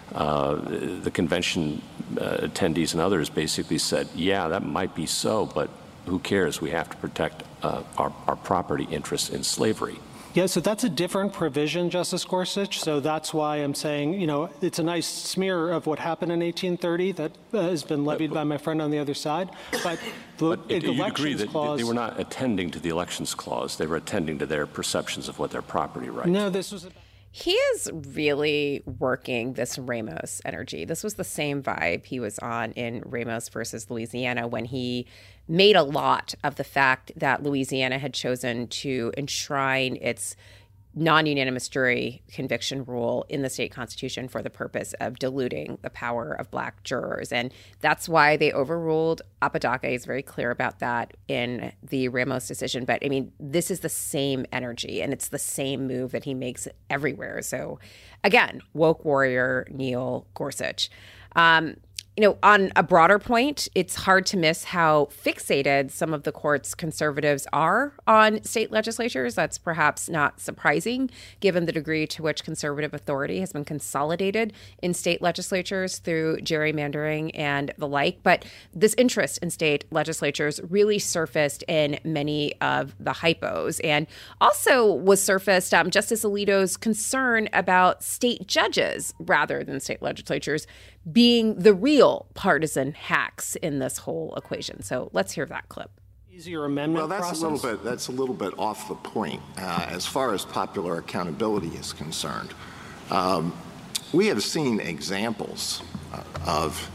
the convention attendees and others basically said, yeah, that might be so, but who cares? We have to protect our property interests in slavery. Yeah, so that's a different provision, Justice Gorsuch. So that's why I'm saying, it's a nice smear of what happened in 1830 that has been levied by my friend on the other side. But the You agree Elections that Clause... they were not attending to the Elections Clause. They were attending to their perceptions of what their property rights No, this was... He is really working this Ramos energy. This was the same vibe he was on in Ramos versus Louisiana when he made a lot of the fact that Louisiana had chosen to enshrine its non-unanimous jury conviction rule in the state constitution for the purpose of diluting the power of Black jurors. And that's why they overruled Apodaca. He's very clear about that in the Ramos decision. But I mean, this is the same energy, and it's the same move that he makes everywhere. So again, woke warrior Neil Gorsuch. On a broader point, it's hard to miss how fixated some of the court's conservatives are on state legislatures. That's perhaps not surprising, given the degree to which conservative authority has been consolidated in state legislatures through gerrymandering and the like. But this interest in state legislatures really surfaced in many of the hypos, and also was surfaced Justice Alito's concern about state judges rather than state legislatures being the real partisan hacks in this whole equation. So let's hear that clip. Easier amendment process? That's a little bit off the point as far as popular accountability is concerned. We have seen examples of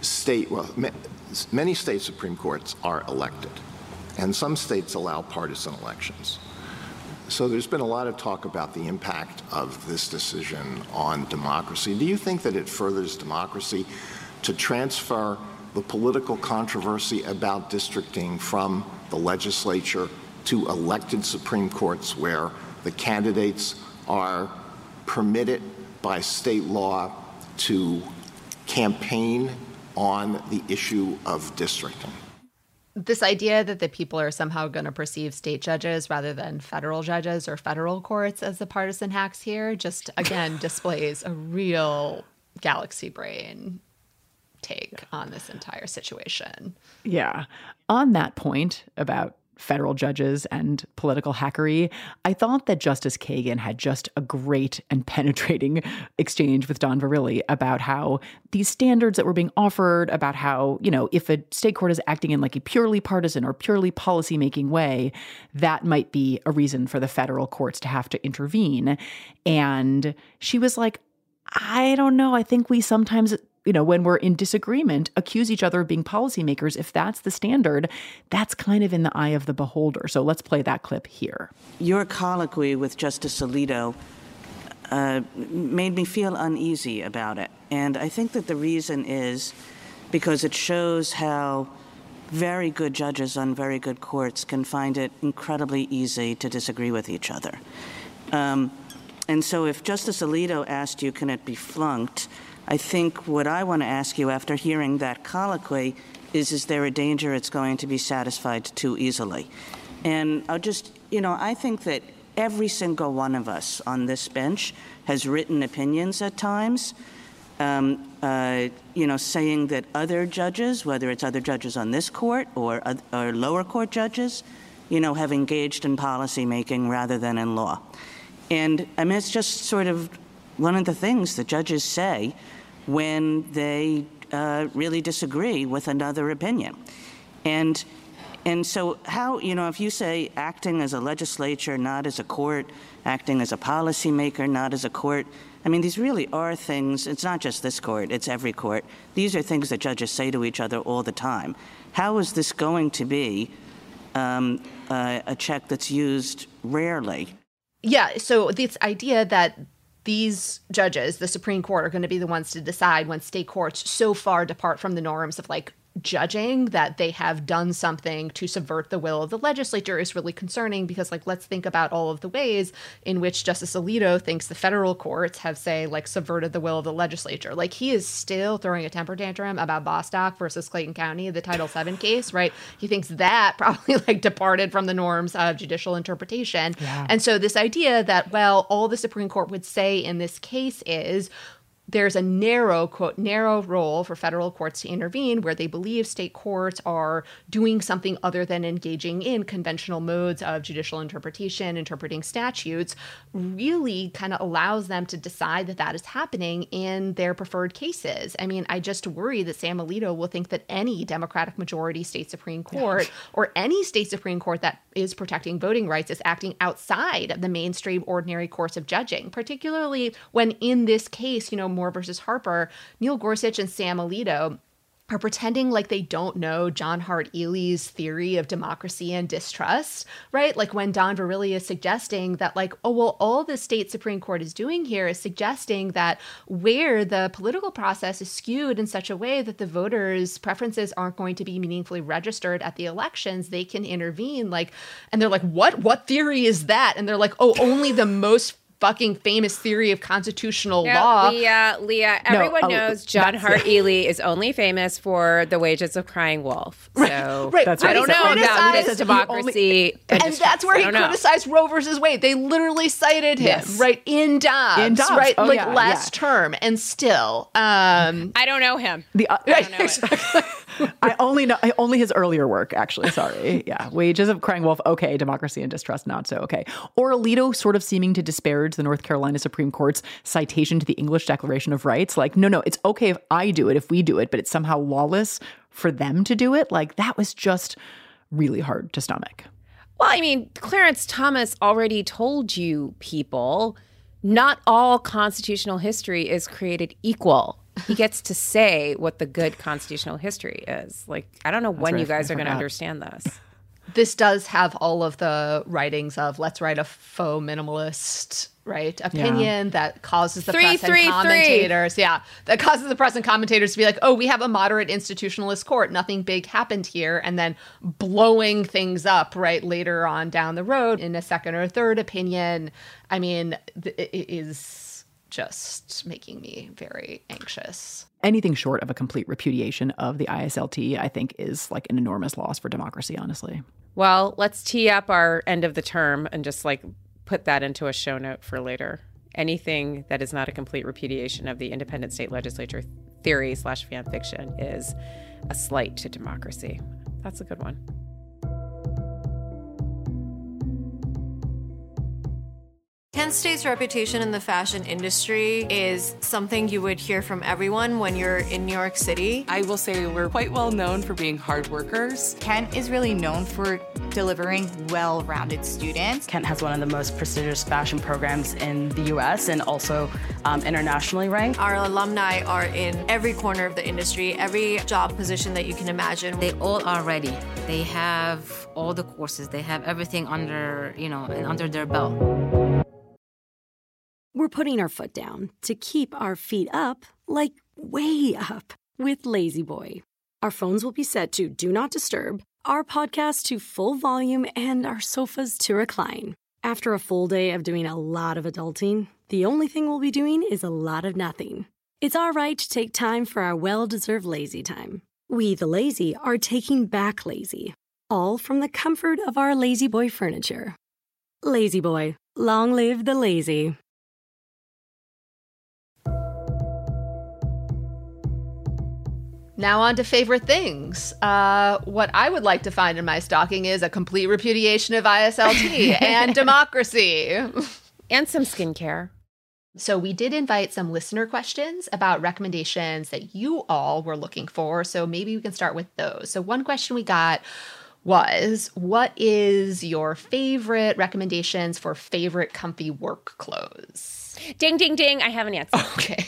many state Supreme Courts are elected, and some states allow partisan elections. So there's been a lot of talk about the impact of this decision on democracy. Do you think that it furthers democracy to transfer the political controversy about districting from the legislature to elected Supreme Courts, where the candidates are permitted by state law to campaign on the issue of districting? This idea that the people are somehow going to perceive state judges rather than federal judges or federal courts as the partisan hacks here just, again, displays a real galaxy brain take on this entire situation. Yeah. On that point about federal judges and political hackery, I thought that Justice Kagan had just a great and penetrating exchange with Don Verrilli about how these standards that were being offered, about how, if a state court is acting in like a purely partisan or purely policymaking way, that might be a reason for the federal courts to have to intervene. And she was like, I don't know. I think we sometimes, when we're in disagreement, accuse each other of being policymakers. If that's the standard, that's kind of in the eye of the beholder. So let's play that clip here. Your colloquy with Justice Alito made me feel uneasy about it. And I think that the reason is because it shows how very good judges on very good courts can find it incredibly easy to disagree with each other. And so if Justice Alito asked you, can it be flunked? I think what I want to ask you after hearing that colloquy is there a danger it's going to be satisfied too easily? And I'll just, I think that every single one of us on this bench has written opinions at times, saying that other judges, whether it's other judges on this court or lower court judges, have engaged in policy making rather than in law. And I mean, it's just sort of one of the things that judges say when they really disagree with another opinion. And so how, if you say acting as a legislature, not as a court, acting as a policymaker, not as a court, I mean, these really are things, it's not just this court, it's every court. These are things that judges say to each other all the time. How is this going to be a check that's used rarely? Yeah, so this idea that these judges, the Supreme Court, are going to be the ones to decide when state courts so far depart from the norms of judging that they have done something to subvert the will of the legislature is really concerning because, let's think about all of the ways in which Justice Alito thinks the federal courts have, say, subverted the will of the legislature. He is still throwing a temper tantrum about Bostock versus Clayton County, the Title VII case, right? He thinks that probably, departed from the norms of judicial interpretation. Yeah. And so this idea that, all the Supreme Court would say in this case is, there's a narrow, quote, narrow role for federal courts to intervene where they believe state courts are doing something other than engaging in conventional modes of judicial interpretation, interpreting statutes, really kind of allows them to decide that that is happening in their preferred cases. I mean, I just worry that Sam Alito will think that any Democratic majority state Supreme Court or any state Supreme Court that is protecting voting rights is acting outside of the mainstream ordinary course of judging, particularly when in this case, Moore versus Harper, Neil Gorsuch and Sam Alito are pretending like they don't know John Hart Ely's theory of democracy and distrust, right? Like when Don Verrilli is suggesting that like, oh, well, all the state Supreme Court is doing here is suggesting that where the political process is skewed in such a way that the voters' preferences aren't going to be meaningfully registered at the elections, they can intervene. Like, and they're like, what theory is that? And they're like, oh, only the most fucking famous theory of constitutional law. Leah, everyone knows John Hart Ely is only famous for The Wages of Crying Wolf. So right. I don't know about this democracy. And that's where he criticized Roe versus Wade. They literally cited him, right, in Dobbs, right, last term. And still, I don't know him. I only his earlier work, actually. Sorry. Yeah. Wages of Crying Wolf. Okay. Democracy and Distrust. Not so okay. Or Alito sort of seeming to disparage the North Carolina Supreme Court's citation to the English Declaration of Rights. Like, no, it's okay if I do it, if we do it, but it's somehow lawless for them to do it. Like, that was just really hard to stomach. Well, I mean, Clarence Thomas already told you people, not all constitutional history is created equal. He gets to say what the good constitutional history is. Like, I don't know when you guys are going to understand this. This does have all of the writings of let's write a faux minimalist, right, opinion that causes the press and commentators. Yeah, that causes the press and commentators to be like, oh, we have a moderate institutionalist court. Nothing big happened here. And then blowing things up, right, later on down the road in a second or third opinion. I mean, it is just making me very anxious. Anything short of a complete repudiation of the ISLT, I think, is like an enormous loss for democracy, honestly. Well, let's tee up our end of the term and just like put that into a show note for later. Anything that is not a complete repudiation of the independent state legislature theory / fan fiction is a slight to democracy. That's a good one. Kent State's reputation in the fashion industry is something you would hear from everyone when you're in New York City. I will say we're quite well known for being hard workers. Kent is really known for delivering well-rounded students. Kent has one of the most prestigious fashion programs in the U.S. and also internationally ranked. Our alumni are in every corner of the industry, every job position that you can imagine. They all are ready. They have all the courses. They have everything under their belt. We're putting our foot down to keep our feet up, like way up, with Lazy Boy. Our phones will be set to Do Not Disturb, our podcast to full volume, and our sofas to recline. After a full day of doing a lot of adulting, the only thing we'll be doing is a lot of nothing. It's our right to take time for our well-deserved lazy time. We, the lazy, are taking back lazy, all from the comfort of our Lazy Boy furniture. Lazy Boy, long live the lazy. Now on to favorite things. What I would like to find in my stocking is a complete repudiation of ISLT and democracy. And some skincare. So we did invite some listener questions about recommendations that you all were looking for. So maybe we can start with those. So one question we got was, what is your favorite recommendations for favorite comfy work clothes? Ding, ding, ding. I have an answer. Okay.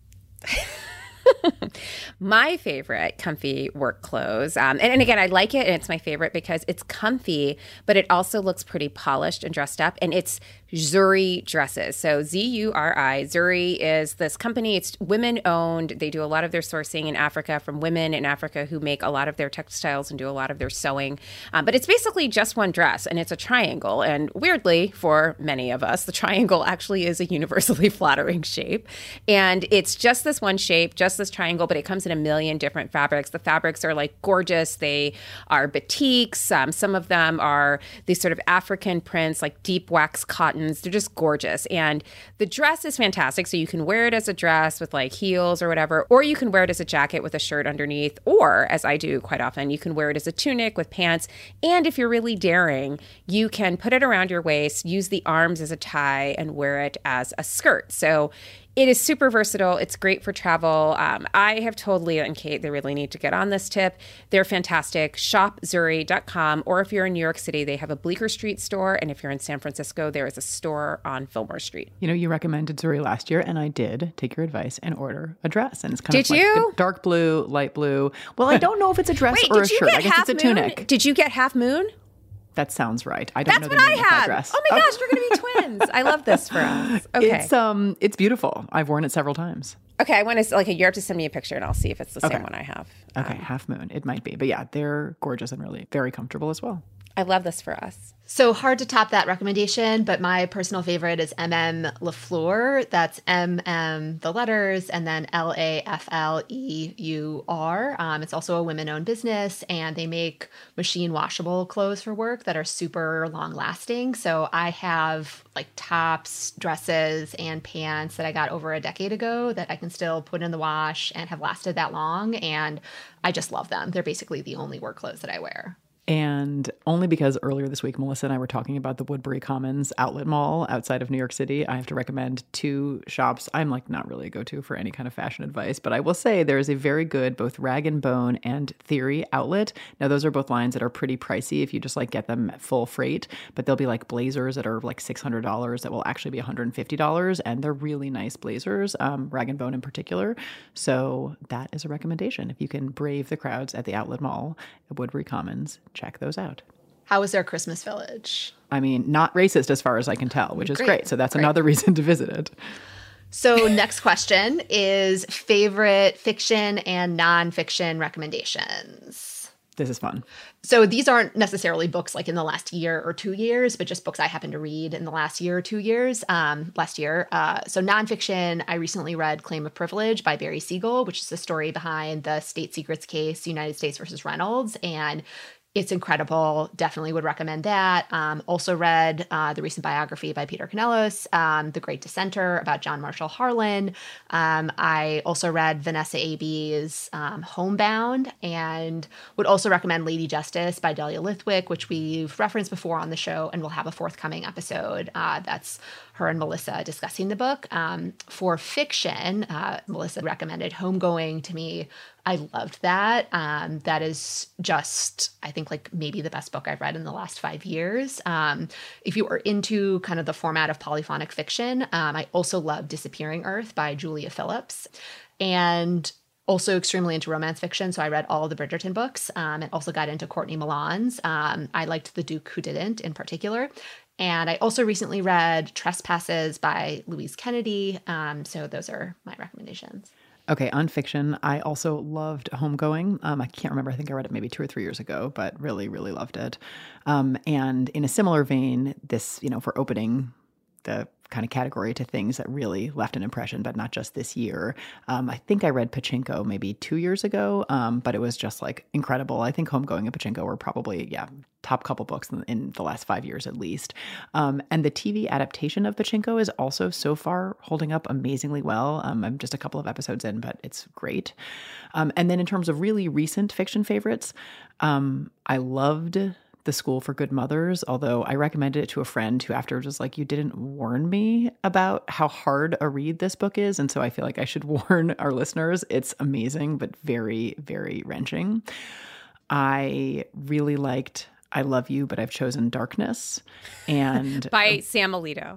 My favorite comfy work clothes, and again, I like it, and it's my favorite because it's comfy, but it also looks pretty polished and dressed up, and it's Zuri dresses. So Zuri. Zuri is this company. It's women-owned. They do a lot of their sourcing in Africa from women in Africa who make a lot of their textiles and do a lot of their sewing. But it's basically just one dress, and it's a triangle. And weirdly, for many of us, the triangle actually is a universally flattering shape. And it's just this one shape, just this triangle, but it comes in a million different fabrics. The fabrics are like gorgeous. They are batiks. Some of them are these sort of African prints, like deep wax cotton. They're just gorgeous. And the dress is fantastic. So you can wear it as a dress with like heels or whatever, or you can wear it as a jacket with a shirt underneath, or as I do quite often, you can wear it as a tunic with pants. And if you're really daring, you can put it around your waist, use the arms as a tie, and wear it as a skirt. So It is super versatile. It's great for travel. I have told Leah and Kate they really need to get on this tip. They're fantastic. ShopZuri.com, or if you're in New York City, they have a Bleecker Street store, and if you're in San Francisco, there is a store on Fillmore Street. You know, you recommended Zuri last year, and I did take your advice and order a dress, and it's kind Did of like you? Dark blue, light blue. Well, I don't know if it's a dress Wait, or a did you shirt. get I guess Half it's a Moon? tunic. Did you get Half Moon? That sounds right. I don't That's know the what I name of that had. dress. Oh my gosh, we're going to be twins. I love this for us. Okay. It's beautiful. I've worn it several times. Okay, I want to, you have to send me a picture and I'll see if it's the Okay. same one I have. Okay, Half Moon. It might be. But yeah, they're gorgeous and really very comfortable as well. I love this for us. So hard to top that recommendation, but my personal favorite is MM LaFleur. That's MM, the letters, and then LAFLEUR. It's also a women-owned business, and they make machine washable clothes for work that are super long-lasting. So I have like tops, dresses, and pants that I got over a decade ago that I can still put in the wash and have lasted that long, and I just love them. They're basically the only work clothes that I wear. And only because earlier this week, Melissa and I were talking about the Woodbury Commons outlet mall outside of New York City, I have to recommend two shops. I'm like not really a go-to for any kind of fashion advice, but I will say there is a very good both Rag & Bone and Theory outlet. Now, those are both lines that are pretty pricey if you just like get them at full freight, but they'll be like blazers that are like $600 that will actually be $150, and they're really nice blazers, Rag & Bone in particular. So that is a recommendation. If you can brave the crowds at the outlet mall at Woodbury Commons, check those out. How was their Christmas Village? I mean, not racist as far as I can tell, which is great. So that's Great. another reason to visit it. So next question is favorite fiction and nonfiction recommendations. This is fun. So these aren't necessarily books like in the last year or 2 years, but just books I happened to read in the last year or 2 years, last year. So nonfiction, I recently read Claim of Privilege by Barry Siegel, which is the story behind the state secrets case, United States versus Reynolds. And it's incredible. Definitely would recommend that. Also read the recent biography by Peter Canellos, The Great Dissenter, about John Marshall Harlan. I also read Vanessa Abe's Homebound, and would also recommend Lady Justice by Delia Lithwick, which we've referenced before on the show, and we'll have a forthcoming episode that's her and Melissa discussing the book. For fiction, Melissa recommended Homegoing to me. I loved that. That is just, I think, like maybe the best book I've read in the last 5 years. If you are into kind of the format of polyphonic fiction, I also love Disappearing Earth by Julia Phillips. And also extremely into romance fiction, so I read all of the Bridgerton books and also got into Courtney Milan's. I liked The Duke Who Didn't in particular. And I also recently read Trespasses by Louise Kennedy. So those are my recommendations. Okay, on fiction, I also loved Homegoing. I can't remember. I think I read it maybe 2 or 3 years ago, but really, really loved it. And in a similar vein, this, for opening the kind of category to things that really left an impression, but not just this year. I think I read Pachinko maybe 2 years ago, but it was just like incredible. I think Homegoing and Pachinko were probably, top couple books in the last 5 years at least. And the TV adaptation of Pachinko is also so far holding up amazingly well. I'm just a couple of episodes in, but it's great. And then in terms of really recent fiction favorites, I loved The School for Good Mothers, although I recommended it to a friend who afterwards was like, you didn't warn me about how hard a read this book is. And so I feel like I should warn our listeners. It's amazing, but very, very wrenching. I really liked I Love You, But I've Chosen Darkness. And by Sam Alito.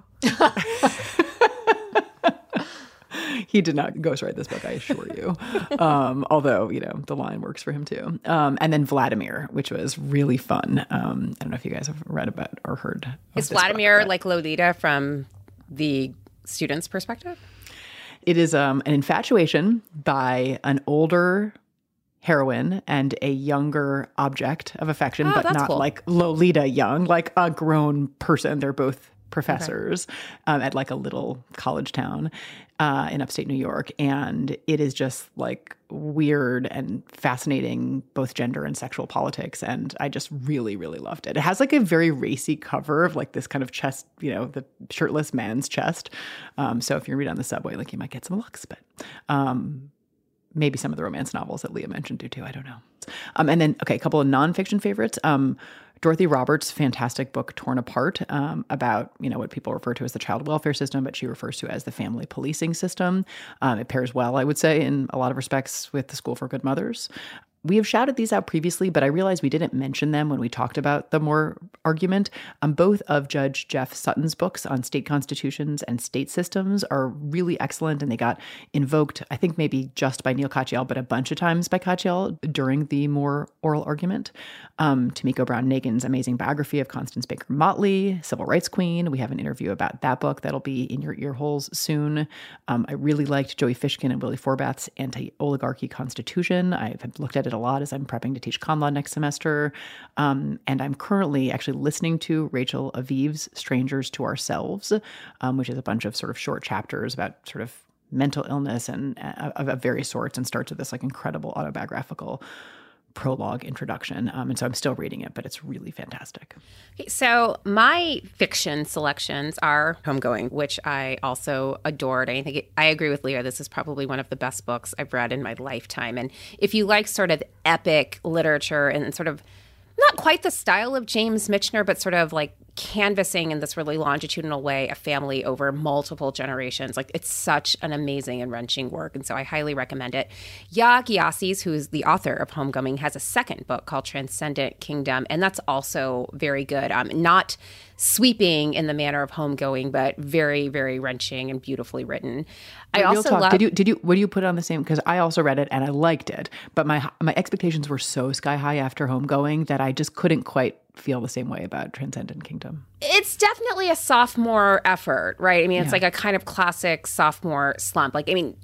He did not ghostwrite this book, I assure you. Although, the line works for him too. And then Vladimir, which was really fun. I don't know if you guys have read about or heard of Is this Vladimir book, like Lolita from the student's perspective? It is an infatuation by an older heroine and a younger object of affection, but not cool. like Lolita young, like a grown person. They're both professors at like a little college town in upstate New York. And it is just like weird and fascinating, both gender and sexual politics. And I just really, really loved it. It has like a very racy cover of like this kind of chest, the shirtless man's chest. So if you read on the subway, like you might get some looks, but maybe some of the romance novels that Leah mentioned do too. I don't know. And then, a couple of nonfiction favorites. Dorothy Roberts' fantastic book, Torn Apart, about, what people refer to as the child welfare system, but she refers to as the family policing system. It pairs well, I would say, in a lot of respects with The School for Good Mothers. We have shouted these out previously, but I realized we didn't mention them when we talked about the Moore argument. Both of Judge Jeff Sutton's books on state constitutions and state systems are really excellent, and they got invoked, I think maybe just by Neil Katyal, but a bunch of times by Katyal during the Moore oral argument. Tomiko Brown-Nagin's amazing biography of Constance Baker Motley, Civil Rights Queen. We have an interview about that book that'll be in your ear holes soon. I really liked Joey Fishkin and Willie Forbath's Anti-Oligarchy Constitution. I've looked at it a lot as I'm prepping to teach con law next semester. And I'm currently actually listening to Rachel Aviv's Strangers to Ourselves, which is a bunch of sort of short chapters about sort of mental illness and of various sorts, and starts with this like incredible autobiographical prologue introduction. And so I'm still reading it, but it's really fantastic. Okay, so my fiction selections are Homegoing, which I also adored. I think I agree with Leah. This is probably one of the best books I've read in my lifetime. And if you like sort of epic literature and sort of not quite the style of James Michener, but sort of like canvassing in this really longitudinal way a family over multiple generations. Like, it's such an amazing and wrenching work, and so I highly recommend it. Yaa Gyasi, who is the author of Homegoing, has a second book called Transcendent Kingdom, and that's also very good. Not sweeping in the manner of Homegoing, but very, very wrenching and beautifully written. I also love. What do you put on the same? Because I also read it and I liked it, but my expectations were so sky high after Homegoing that I just couldn't quite feel the same way about Transcendent Kingdom. It's definitely a sophomore effort, right? I mean, it's like a kind of classic sophomore slump. Like, I mean,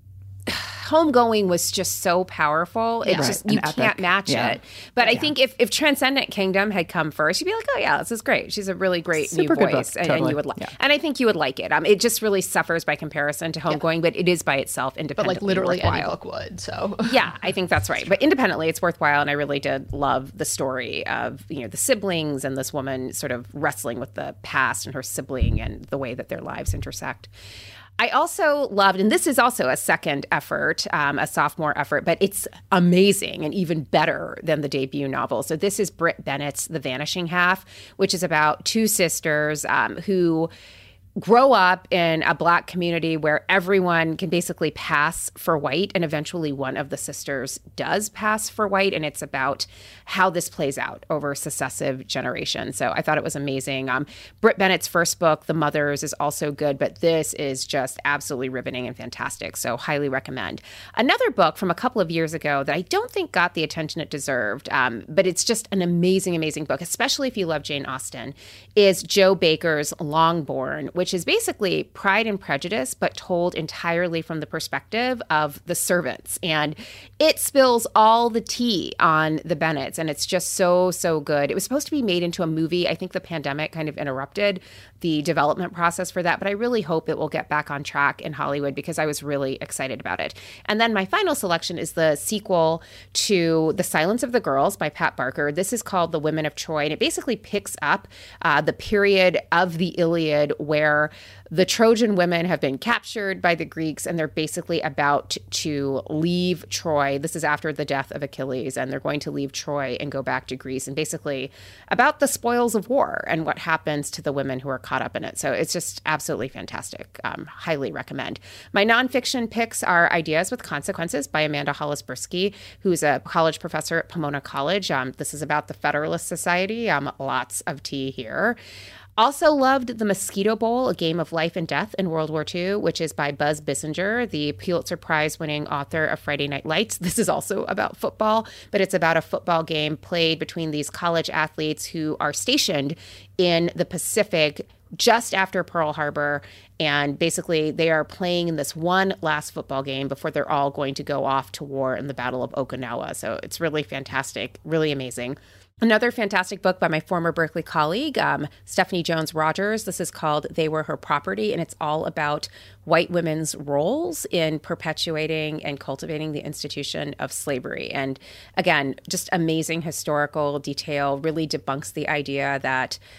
Homegoing was just so powerful. It's just, you can't match it. But I think if Transcendent Kingdom had come first, you'd be like, oh yeah, this is great. She's a really great new voice. And you would and I think you would like it. It just really suffers by comparison to Homegoing, but it is by itself independently But like literally worthwhile. any book would, so. Yeah, I think that's right. But independently, it's worthwhile, and I really did love the story of, the siblings and this woman sort of wrestling with the past and her sibling and the way that their lives intersect. I also loved, and this is also a second effort, a sophomore effort, but it's amazing and even better than the debut novel. So this is Britt Bennett's The Vanishing Half, which is about two sisters who grow up in a Black community where everyone can basically pass for white, and eventually one of the sisters does pass for white, and it's about how this plays out over successive generations. So I thought it was amazing. Britt Bennett's first book, The Mothers, is also good, but this is just absolutely riveting and fantastic, so highly recommend. Another book from a couple of years ago that I don't think got the attention it deserved, but it's just an amazing, amazing book, especially if you love Jane Austen, is Jo Baker's Longbourn, which is basically Pride and Prejudice, but told entirely from the perspective of the servants. And it spills all the tea on the Bennets, and it's just so, so good. It was supposed to be made into a movie. I think the pandemic kind of interrupted the development process for that, but I really hope it will get back on track in Hollywood because I was really excited about it. And then my final selection is the sequel to The Silence of the Girls by Pat Barker. This is called The Women of Troy, and it basically picks up the period of the Iliad where the Trojan women have been captured by the Greeks, and they're basically about to leave Troy. This is after the death of Achilles, and they're going to leave Troy and go back to Greece, and basically about the spoils of war and what happens to the women who are caught up in it. So it's just absolutely fantastic. Highly recommend. My nonfiction picks are Ideas with Consequences by Amanda Hollis-Bursky, who's a college professor at Pomona College. This is about the Federalist Society. Lots of tea here. Also loved The Mosquito Bowl, A Game of Life and Death in World War II, which is by Buzz Bissinger, the Pulitzer Prize-winning author of Friday Night Lights. This is also about football, but it's about a football game played between these college athletes who are stationed in the Pacific just after Pearl Harbor. And basically, they are playing in this one last football game before they're all going to go off to war in the Battle of Okinawa. So it's really fantastic, really amazing. Another fantastic book by my former Berkeley colleague, Stephanie Jones-Rogers. This is called They Were Her Property, and it's all about white women's roles in perpetuating and cultivating the institution of slavery. And again, just amazing historical detail, really debunks the idea that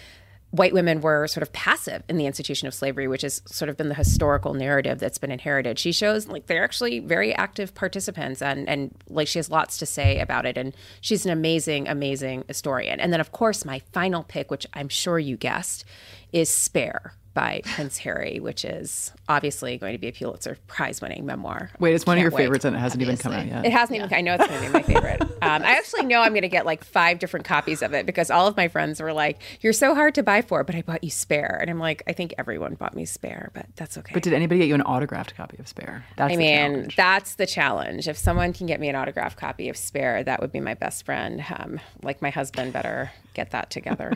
white women were sort of passive in the institution of slavery, which has sort of been the historical narrative that's been inherited. She shows like they're actually very active participants and like she has lots to say about it. And she's an amazing, amazing historian. And then, of course, my final pick, which I'm sure you guessed, is Spare by Prince Harry, which is obviously going to be a Pulitzer Prize-winning memoir. Wait, it's one of your Can't wait. favorites and it hasn't even come out yet. It hasn't even, I know it's going to be my favorite. I actually know I'm going to get like 5 different copies of it because all of my friends were like, you're so hard to buy for, but I bought you Spare. And I'm like, I think everyone bought me Spare, but that's okay. But did anybody get you an autographed copy of Spare? That's the challenge. That's the challenge. If someone can get me an autographed copy of Spare, that would be my best friend. Like my husband better get that together.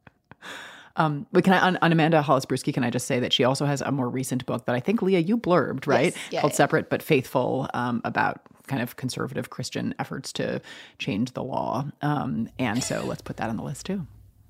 But can I, on Amanda Hollis-Brusky, can I just say that she also has a more recent book that I think, Leah, you blurbed, right? Yes. Called Separate But Faithful, about kind of conservative Christian efforts to change the law. And so let's put that on the list too.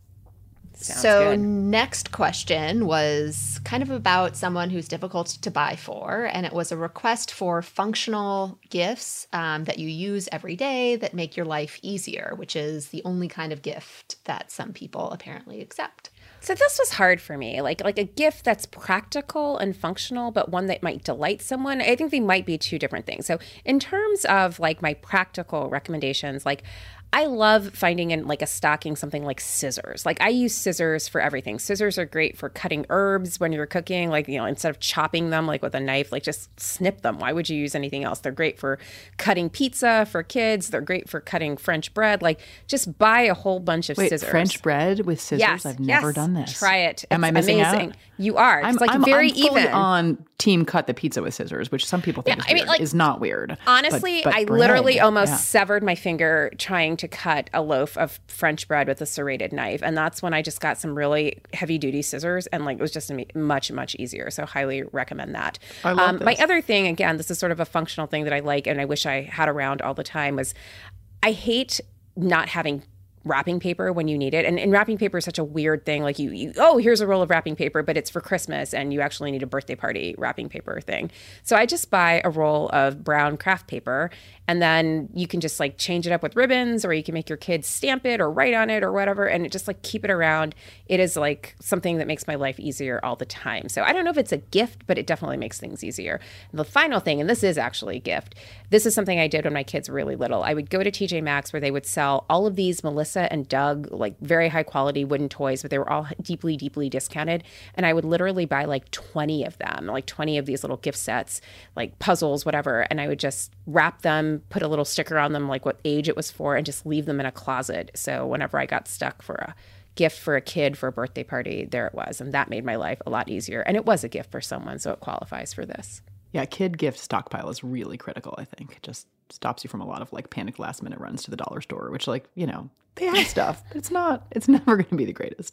So next question was kind of about someone who's difficult to buy for, and it was a request for functional gifts that you use every day that make your life easier, which is the only kind of gift that some people apparently accept. So this was hard for me, like a gift that's practical and functional, but one that might delight someone. I think they might be 2 different things. So in terms of like my practical recommendations, like I love finding in like a stocking something like scissors. Like I use scissors for everything. Scissors are great for cutting herbs when you're cooking, like, you know, instead of chopping them like with a knife, like just snip them. Why would you use anything else? They're great for cutting pizza for kids. They're great for cutting French bread. Like just buy a whole bunch of scissors. French bread with scissors? Yes, I've never done this. Try it. Am I missing amazing. out? You are. It's like I'm very fully even. on team cut the pizza with scissors, which some people think is weird. Like, is not weird. Honestly, but I bread, literally almost severed my finger trying to cut a loaf of French bread with a serrated knife. And that's when I just got some really heavy duty scissors and like it was just much, much easier. So highly recommend that. I love this. My other thing, again, this is sort of a functional thing that I like and I wish I had around all the time was I hate not having wrapping paper when you need it. And wrapping paper is such a weird thing. Like here's a roll of wrapping paper, but it's for Christmas and you actually need a birthday party wrapping paper thing. So I just buy a roll of brown craft paper and then you can just like change it up with ribbons or you can make your kids stamp it or write on it or whatever and just like keep it around. It is like something that makes my life easier all the time. So I don't know if it's a gift, but it definitely makes things easier. And the final thing, and this is actually a gift, this is something I did when my kids were really little. I would go to TJ Maxx where they would sell all of these Melissa and Doug, like very high quality wooden toys, but they were all deeply, deeply discounted. And I would literally buy like 20 of them, like 20 of these little gift sets, like puzzles, whatever. And I would just wrap them, put a little sticker on them, like what age it was for, and just leave them in a closet. So whenever I got stuck for a gift for a kid for a birthday party, there it was. And that made my life a lot easier. And it was a gift for someone, so it qualifies for this. Yeah, kid gift stockpile is really critical, I think. It just stops you from a lot of like panicked last minute runs to the dollar store, which like, you know, they have stuff, but it's never going to be the greatest.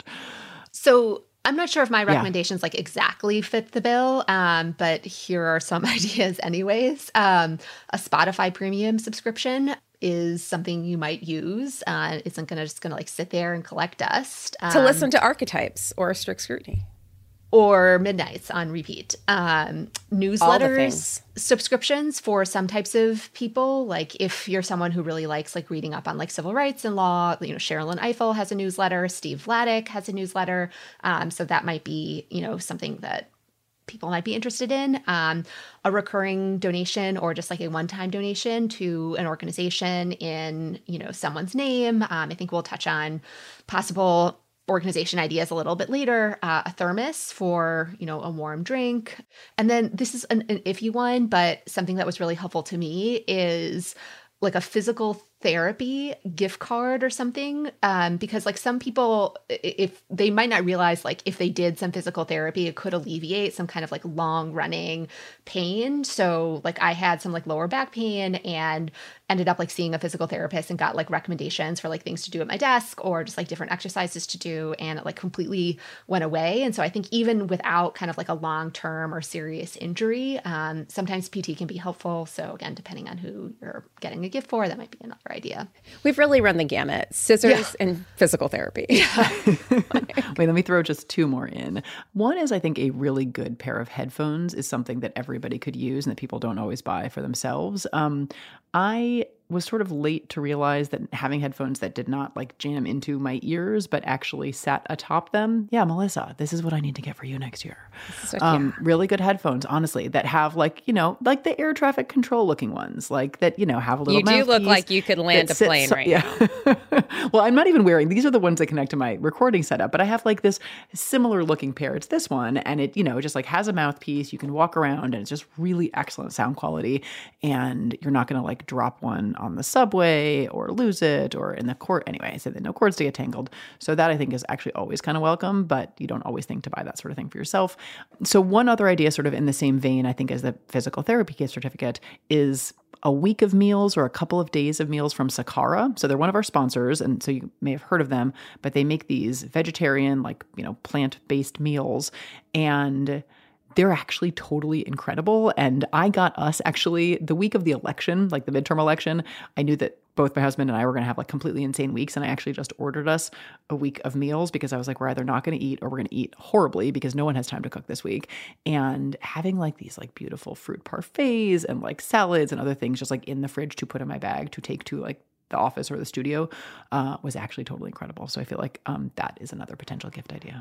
So I'm not sure if my recommendations like exactly fit the bill, but here are some ideas anyways. A Spotify premium subscription is something you might use. Isn't just gonna like sit there and collect dust. To listen to Archetypes or Strict Scrutiny. Or Midnights on repeat. Newsletters, subscriptions for some types of people. Like if you're someone who really likes like reading up on like civil rights and law, you know, Sherilyn Ifill has a newsletter, Steve Vladeck has a newsletter. So that might be, you know, something that people might be interested in. A recurring donation or just like a one-time donation to an organization in, you know, someone's name. I think we'll touch on possible organization ideas a little bit later. A thermos for, you know, a warm drink. And then this is an iffy one, but something that was really helpful to me is like a physical therapy gift card or something, because like some people, if they might not realize, like if they did some physical therapy, it could alleviate some kind of like long running pain. So like I had some like lower back pain and ended up like seeing a physical therapist and got like recommendations for like things to do at my desk or just like different exercises to do. And it like completely went away. And so I think even without kind of like a long-term or serious injury, sometimes PT can be helpful. So again, depending on who you're getting a gift for, that might be another idea. We've really run the gamut. Scissors and physical therapy. Wait, let me throw just 2 more in. One is I think a really good pair of headphones is something that everybody could use and that people don't always buy for themselves. I was sort of late to realize that having headphones that did not like jam into my ears, but actually sat atop them. Yeah, Melissa, this is what I need to get for you next year. Really good headphones, honestly, that have like, you know, like the air traffic control looking ones, like that, you know, have a little You do look like you could land a plane right now. Well, I'm not even wearing, these are the ones that connect to my recording setup, but I have like this similar looking pair. It's this one, and it, you know, just like has a mouthpiece. You can walk around and it's just really excellent sound quality, and you're not going to like drop one on the subway or lose it or in the court. Anyway, I said that no cords to get tangled. So that I think is actually always kind of welcome, but you don't always think to buy that sort of thing for yourself. So one other idea sort of in the same vein, I think, as the physical therapy gift certificate is a week of meals or a couple of days of meals from Sakara. So they're one of our sponsors, and so you may have heard of them, but they make these vegetarian, like, you know, plant-based meals, and they're actually totally incredible. And I got us actually the week of the election, like the midterm election, I knew that both my husband and I were going to have like completely insane weeks. And I actually just ordered us a week of meals because I was like, we're either not going to eat or we're going to eat horribly because no one has time to cook this week. And having like these like beautiful fruit parfaits and like salads and other things just like in the fridge to put in my bag to take to like the office or the studio was actually totally incredible. So I feel like that is another potential gift idea.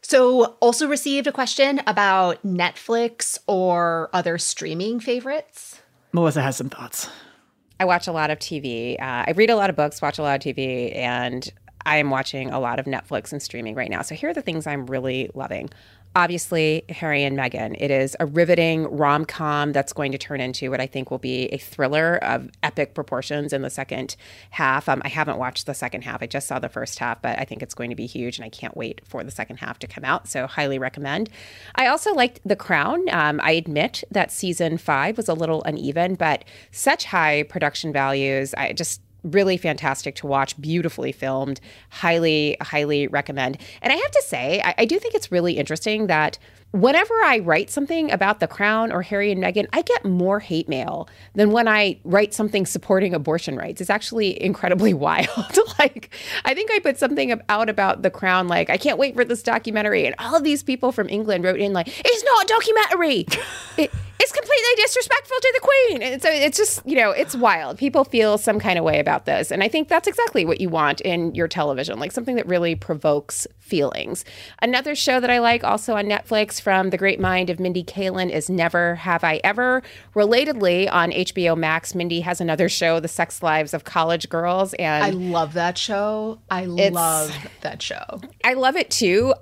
So also received a question about Netflix or other streaming favorites. Melissa has some thoughts. I watch a lot of TV. I read a lot of books, watch a lot of TV, and I am watching a lot of Netflix and streaming right now. So here are the things I'm really loving. Obviously, Harry and Meghan. It is a riveting rom-com that's going to turn into what I think will be a thriller of epic proportions in the second half. I haven't watched the second half. I just saw the first half, but I think it's going to be huge, and I can't wait for the second half to come out. So highly recommend. I also liked The Crown. I admit that season 5 was a little uneven, but such high production values. I just really fantastic to watch, beautifully filmed, highly, highly recommend. And I have to say, I do think it's really interesting that whenever I write something about The Crown or Harry and Meghan, I get more hate mail than when I write something supporting abortion rights. It's actually incredibly wild. Like, I think I put something out about The Crown, like, I can't wait for this documentary. And all of these people from England wrote in like, it's not a documentary. It's completely disrespectful to the Queen. And so it's just, you know, it's wild. People feel some kind of way about this. And I think that's exactly what you want in your television, like something that really provokes feelings. Another show that I like also on Netflix from the great mind of Mindy Kaling is Never Have I Ever. Relatedly, on HBO Max, Mindy has another show, The Sex Lives of College Girls. And I love that show. I love that show. I love it too.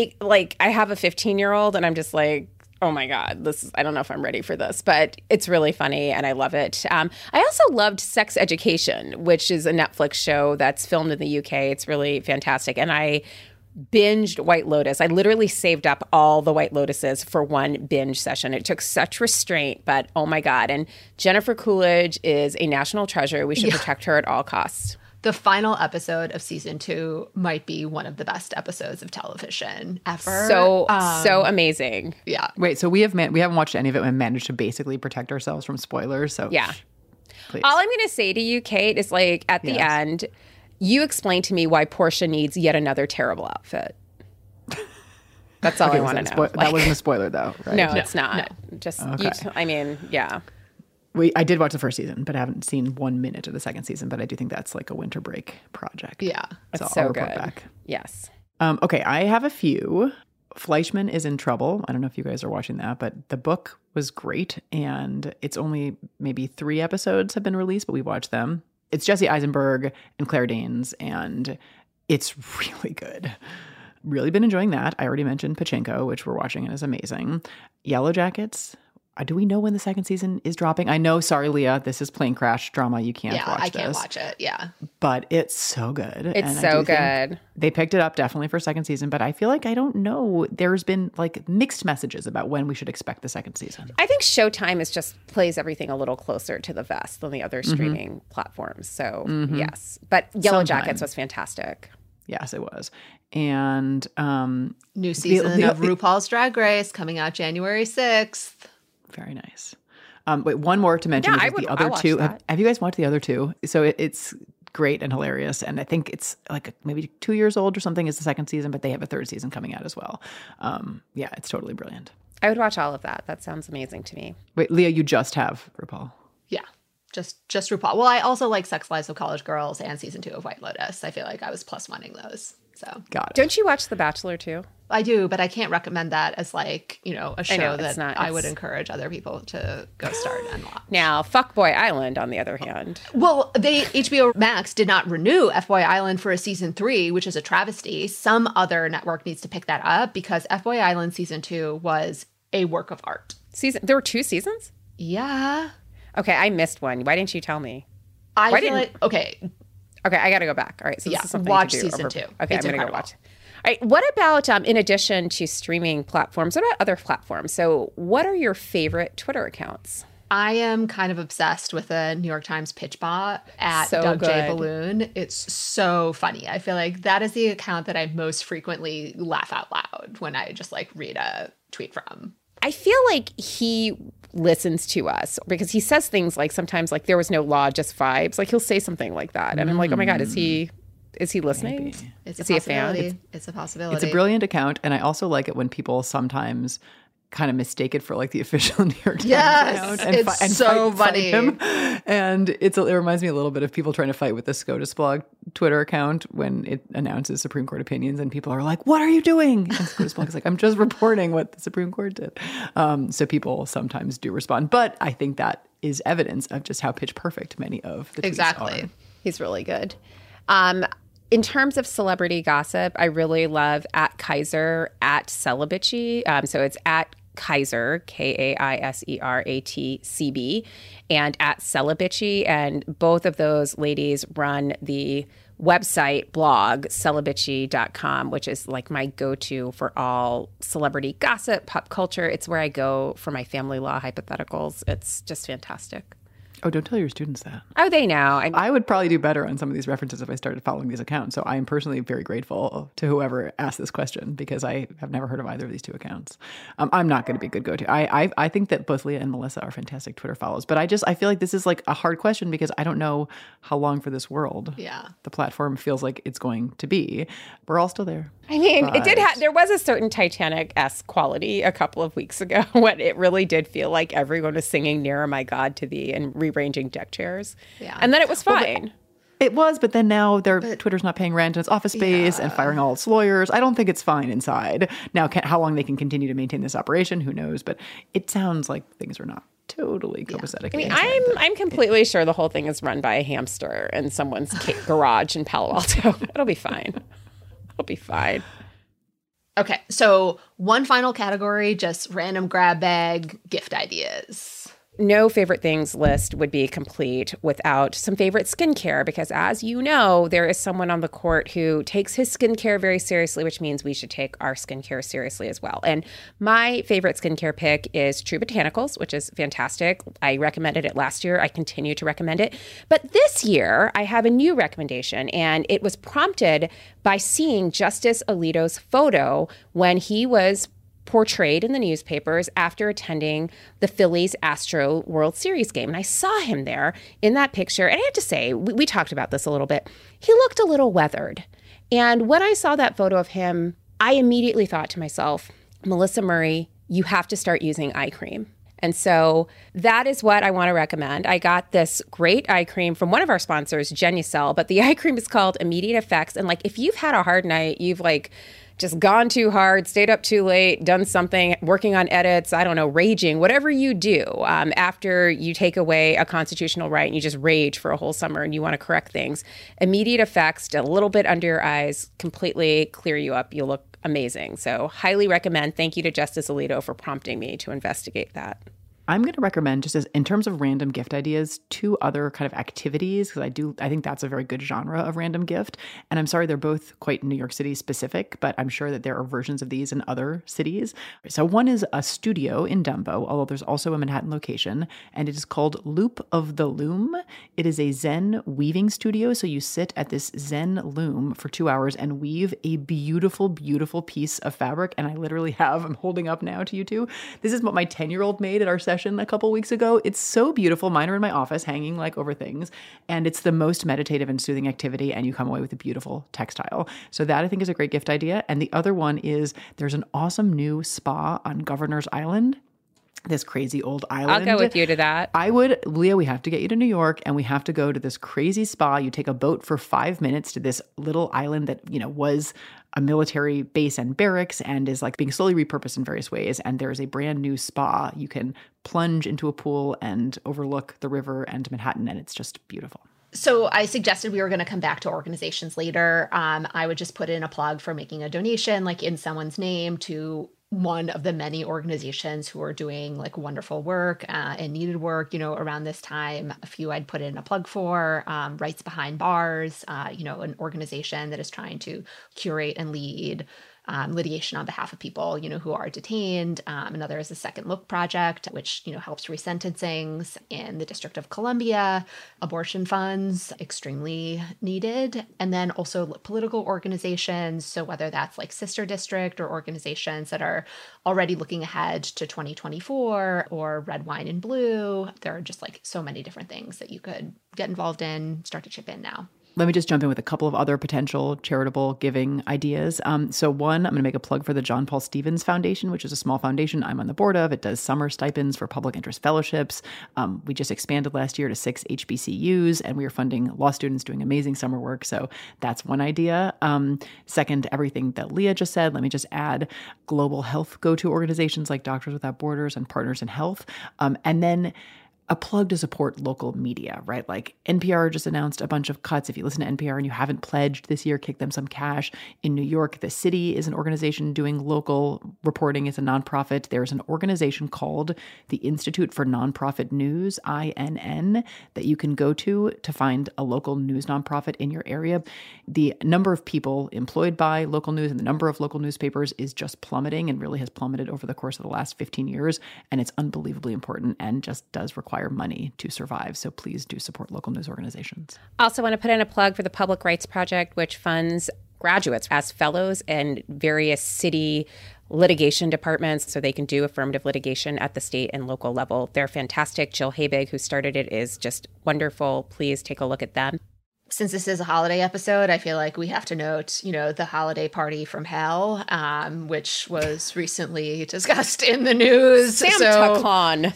I have a 15-year-old and I'm just like, oh my God, I don't know if I'm ready for this, but it's really funny and I love it. I also loved Sex Education, which is a Netflix show that's filmed in the UK. It's really fantastic. And I binged White Lotus. I literally saved up all the White Lotuses for one binge session. It took such restraint, but oh my God. And Jennifer Coolidge is a national treasure. We should protect her at all costs. The final episode of season 2 might be one of the best episodes of television ever. So amazing. Yeah. Wait, so we haven't watched any of it and managed to basically protect ourselves from spoilers. So yeah. Please. All I'm going to say to you, Kate, is like at the end, you explain to me why Portia needs yet another terrible outfit. That's all I want to know. That wasn't a spoiler though, right? No, it's not. No. Just, okay. Yeah. I did watch the first season, but I haven't seen 1 minute of the second season. But I do think that's like a winter break project. Yeah. It's so so I'll report good. Back. Yes. Okay, I have a few. Fleischman is in Trouble. I don't know if you guys are watching that, but the book was great. And it's only maybe 3 episodes have been released, but we watched them. It's Jesse Eisenberg and Claire Danes, and it's really good. Really been enjoying that. I already mentioned Pachinko, which we're watching and is amazing. Yellow Jackets. Do we know when the second season is dropping? I know, sorry, Leah, this is plane crash drama. You can't watch this. Yeah, I can't watch it. Yeah. But it's so good. It's so good. They picked it up definitely for second season, but I feel like I don't know. There's been like mixed messages about when we should expect the second season. I think Showtime just plays everything a little closer to the vest than the other streaming platforms. So yes, but Yellow Jackets was fantastic. Yes, it was. And new season of RuPaul's Drag Race coming out January 6th. Very nice. Wait, one more to mention. Yeah, the other two. Have you guys watched the other two? So it's great and hilarious. And I think it's like maybe 2 years old or something is the second season, but they have a third season coming out as well. Yeah, it's totally brilliant. I would watch all of that. That sounds amazing to me. Wait, Leah, you just have RuPaul. Yeah. Just RuPaul. Well, I also like Sex Lives of College Girls and season 2 of White Lotus. I feel like I was +1ing those. So got it. Don't you watch The Bachelor too? I do, but I can't recommend that as like, a show I would it's- encourage other people to go start and watch. Now, Fuckboy Island, on the other hand. Well, HBO Max did not renew FBoy Island for a season 3, which is a travesty. Some other network needs to pick that up because FBoy Island season 2 was a work of art. There were 2 seasons? Yeah. Okay, I missed one. Why didn't you tell me? Okay, I got to go back. All right, so this is something watch to do season 2. Okay, It's I'm going to go incredible. watch. All right, what about, in addition to streaming platforms, what about other platforms? So what are your favorite Twitter accounts? I am kind of obsessed with the New York Times pitch bot at So Doug J. good. Balloon. It's so funny. I feel like that is the account that I most frequently laugh out loud when I just like read a tweet from. I feel like he listens to us because he says things like sometimes like there was no law, just vibes. Like he'll say something like that. And I'm like, oh my God, is he listening? Maybe. It's is a he a fan? possibility. It's a possibility. It's a brilliant account, and I also like it when people sometimes kind of mistake it for like the official New York Times Yes, account. it's so funny. Him. And it reminds me a little bit of people trying to fight with the SCOTUS blog Twitter account when it announces Supreme Court opinions, and people are like, "What are you doing?" And SCOTUS blog is like, "I'm just reporting what the Supreme Court did." So people sometimes do respond, but I think that is evidence of just how pitch perfect many of the tweets are. He's really good. In terms of celebrity gossip, I really love @Kaiser @Celibitchy. So it's @Kaiser, KAISERATCB, and @Celibitchy. And both of those ladies run the website blog, celibitchy.com, which is like my go-to for all celebrity gossip, pop culture. It's where I go for my family law hypotheticals. It's just fantastic. Oh, don't tell your students that. Oh, they know. I would probably do better on some of these references if I started following these accounts. So I am personally very grateful to whoever asked this question because I have never heard of either of these two accounts. I'm not going to be a good go-to. I think that both Leah and Melissa are fantastic Twitter follows, but I feel like this is like a hard question because I don't know how long for this world the platform feels like it's going to be. We're all still there. I mean, it did there was a certain Titanic-esque quality a couple of weeks ago when it really did feel like everyone was singing Nearer My God to Thee and rearranging deck chairs. Yeah. And then it was fine. It was, but then now Twitter's not paying rent in its office space and firing all its lawyers. I don't think it's fine inside. Now, how long they can continue to maintain this operation, who knows? But it sounds like things are not totally copacetic. I mean, I'm completely sure the whole thing is run by a hamster in someone's garage in Palo Alto. It'll be fine. It'll be fine. Okay, so one final category, just random grab bag gift ideas. No favorite things list would be complete without some favorite skincare because, as you know, there is someone on the court who takes his skincare very seriously, which means we should take our skincare seriously as well. And my favorite skincare pick is True Botanicals, which is fantastic. I recommended it last year. I continue to recommend it. But this year, I have a new recommendation, and it was prompted by seeing Justice Alito's photo when he was portrayed in the newspapers after attending the Phillies Astro World Series game. And I saw him there in that picture. And I have to say, we talked about this a little bit. He looked a little weathered. And when I saw that photo of him, I immediately thought to myself, Melissa Murray, you have to start using eye cream. And so that is what I want to recommend. I got this great eye cream from one of our sponsors, Genucel, but the eye cream is called Immediate Effects. And like, if you've had a hard night, you've like just gone too hard, stayed up too late, done something, working on edits, I don't know, raging, whatever you do after you take away a constitutional right and you just rage for a whole summer and you want to correct things, Immediate Effects, a little bit under your eyes, completely clear you up. You look amazing. So highly recommend. Thank you to Justice Alito for prompting me to investigate that. I'm going to recommend, just as in terms of random gift ideas, 2 other kind of activities, because I think that's a very good genre of random gift. And I'm sorry, they're both quite New York City specific, but I'm sure that there are versions of these in other cities. So one is a studio in Dumbo, although there's also a Manhattan location, and it is called Loop of the Loom. It is a Zen weaving studio. So you sit at this Zen loom for 2 hours and weave a beautiful, beautiful piece of fabric. And I literally I'm holding up now to you two. This is what my 10-year-old made at our session a couple weeks ago. It's so beautiful. Mine are in my office hanging like over things. And it's the most meditative and soothing activity. And you come away with a beautiful textile. So that I think is a great gift idea. And the other one is there's an awesome new spa on Governor's Island. this crazy old island. I'll go with you to that. I would, Leah, we have to get you to New York, and we have to go to this crazy spa. You take a boat for 5 minutes to this little island that, was a military base and barracks and is like being slowly repurposed in various ways. And there is a brand new spa. You can plunge into a pool and overlook the river and Manhattan, and it's just beautiful. So I suggested we were going to come back to organizations later. I would just put in a plug for making a donation, like in someone's name, to one of the many organizations who are doing like wonderful work and needed work, around this time. A few I'd put in a plug for, Rights Behind Bars, an organization that is trying to curate and lead litigation on behalf of people, who are detained. Another is the Second Look Project, which, helps resentencings in the District of Columbia. Abortion funds, extremely needed. And then also political organizations. So whether that's like Sister District or organizations that are already looking ahead to 2024 or Red Wine and Blue, there are just like so many different things that you could get involved in, start to chip in now. Let me just jump in with a couple of other potential charitable giving ideas. So one, I'm going to make a plug for the John Paul Stevens Foundation, which is a small foundation I'm on the board of. It does summer stipends for public interest fellowships. We just expanded last year to 6 HBCUs, and we are funding law students doing amazing summer work. So that's one idea. Second, everything that Leah just said, let me just add global health go-to organizations like Doctors Without Borders and Partners in Health. And then a plug to support local media, right? Like NPR just announced a bunch of cuts. If you listen to NPR and you haven't pledged this year, kick them some cash. In New York, The City is an organization doing local reporting. It's a nonprofit. There's an organization called the Institute for Nonprofit News, INN, that you can go to find a local news nonprofit in your area. The number of people employed by local news and the number of local newspapers is just plummeting and really has plummeted over the course of the last 15 years. And it's unbelievably important and just does require money to survive. So please do support local news organizations. Also want to put in a plug for the Public Rights Project, which funds graduates as fellows in various city litigation departments so they can do affirmative litigation at the state and local level. They're fantastic. Jill Habig, who started it, is just wonderful. Please take a look at them. Since this is a holiday episode, I feel like we have to note, the holiday party from hell, which was recently discussed in the news. SantaCon.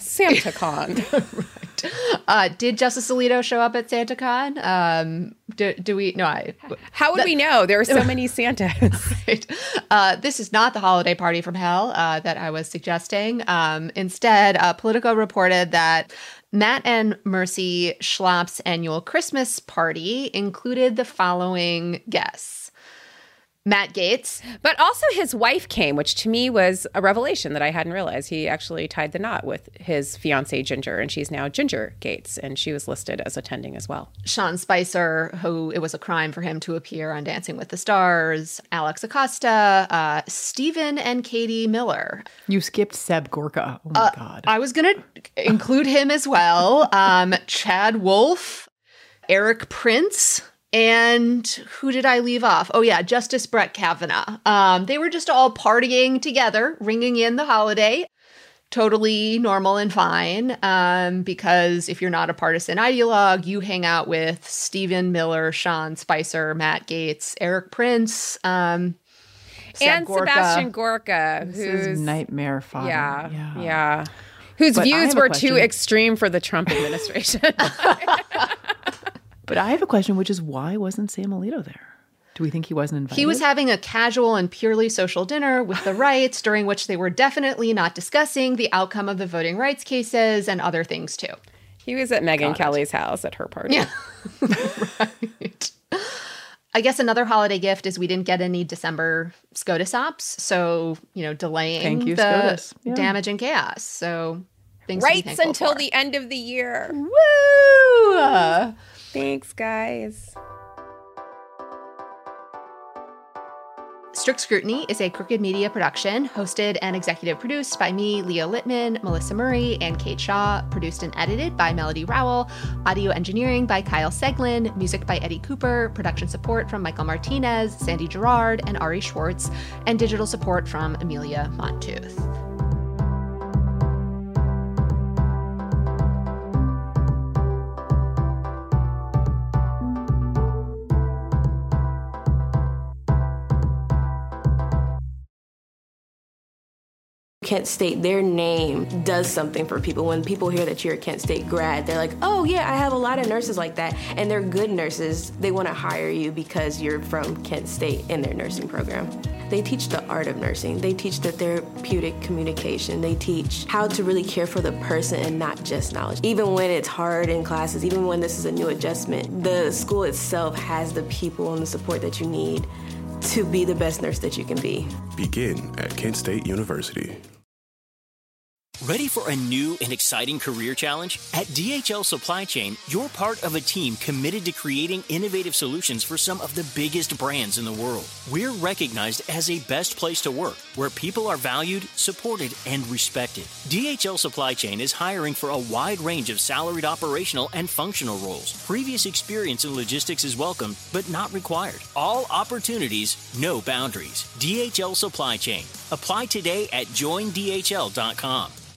Right. Did Justice Alito show up at SantaCon? Do we? No, How would we know? There are so many Santas. Right. This is not the holiday party from hell that I was suggesting. Instead, Politico reported that Matt and Mercy Schlapp's annual Christmas party included the following guests. Matt Gaetz. But also his wife came, which to me was a revelation that I hadn't realized. He actually tied the knot with his fiancée, Ginger, and she's now Ginger Gaetz, and she was listed as attending as well. Sean Spicer, who it was a crime for him to appear on Dancing with the Stars. Alex Acosta, Stephen and Katie Miller. You skipped Seb Gorka. Oh my God. I was going to include him as well. Chad Wolf, Eric Prince. And who did I leave off? Oh, yeah, Justice Brett Kavanaugh. They were just all partying together, ringing in the holiday. Totally normal and fine, because if you're not a partisan ideologue, you hang out with Stephen Miller, Sean Spicer, Matt Gaetz, Eric Prince, and Gorka. Sebastian Gorka, who's nightmare fodder. Yeah. Whose views were too extreme for the Trump administration. But I have a question, which is why wasn't Sam Alito there? Do we think he wasn't invited? He was having a casual and purely social dinner with the rights, during which they were definitely not discussing the outcome of the voting rights cases and other things, too. He was at Megyn Kelly's house at her party. Yeah. Right. I guess another holiday gift is we didn't get any December SCOTUS ops, so, delaying the SCOTUS. Yeah. damage and chaos. So things to be rights thankful until for. the end of the year. Woo! Thanks, guys. Strict Scrutiny is a Crooked Media production, hosted and executive produced by me, Leah Littman, Melissa Murray, and Kate Shaw, produced and edited by Melody Rowell, audio engineering by Kyle Seglin, music by Eddie Cooper, production support from Michael Martinez, Sandy Gerard, and Ari Schwartz, and digital support from Amelia Montooth. Kent State, their name does something for people. When people hear that you're a Kent State grad, they're like, oh yeah, I have a lot of nurses like that. And they're good nurses. They want to hire you because you're from Kent State in their nursing program. They teach the art of nursing. They teach the therapeutic communication. They teach how to really care for the person and not just knowledge. Even when it's hard in classes, even when this is a new adjustment, the school itself has the people and the support that you need to be the best nurse that you can be. Begin at Kent State University. Ready for a new and exciting career challenge? At DHL Supply Chain, you're part of a team committed to creating innovative solutions for some of the biggest brands in the world. We're recognized as a best place to work, where people are valued, supported, and respected. DHL Supply Chain is hiring for a wide range of salaried operational and functional roles. Previous experience in logistics is welcome, but not required. All opportunities, no boundaries. DHL Supply Chain. Apply today at joindhl.com.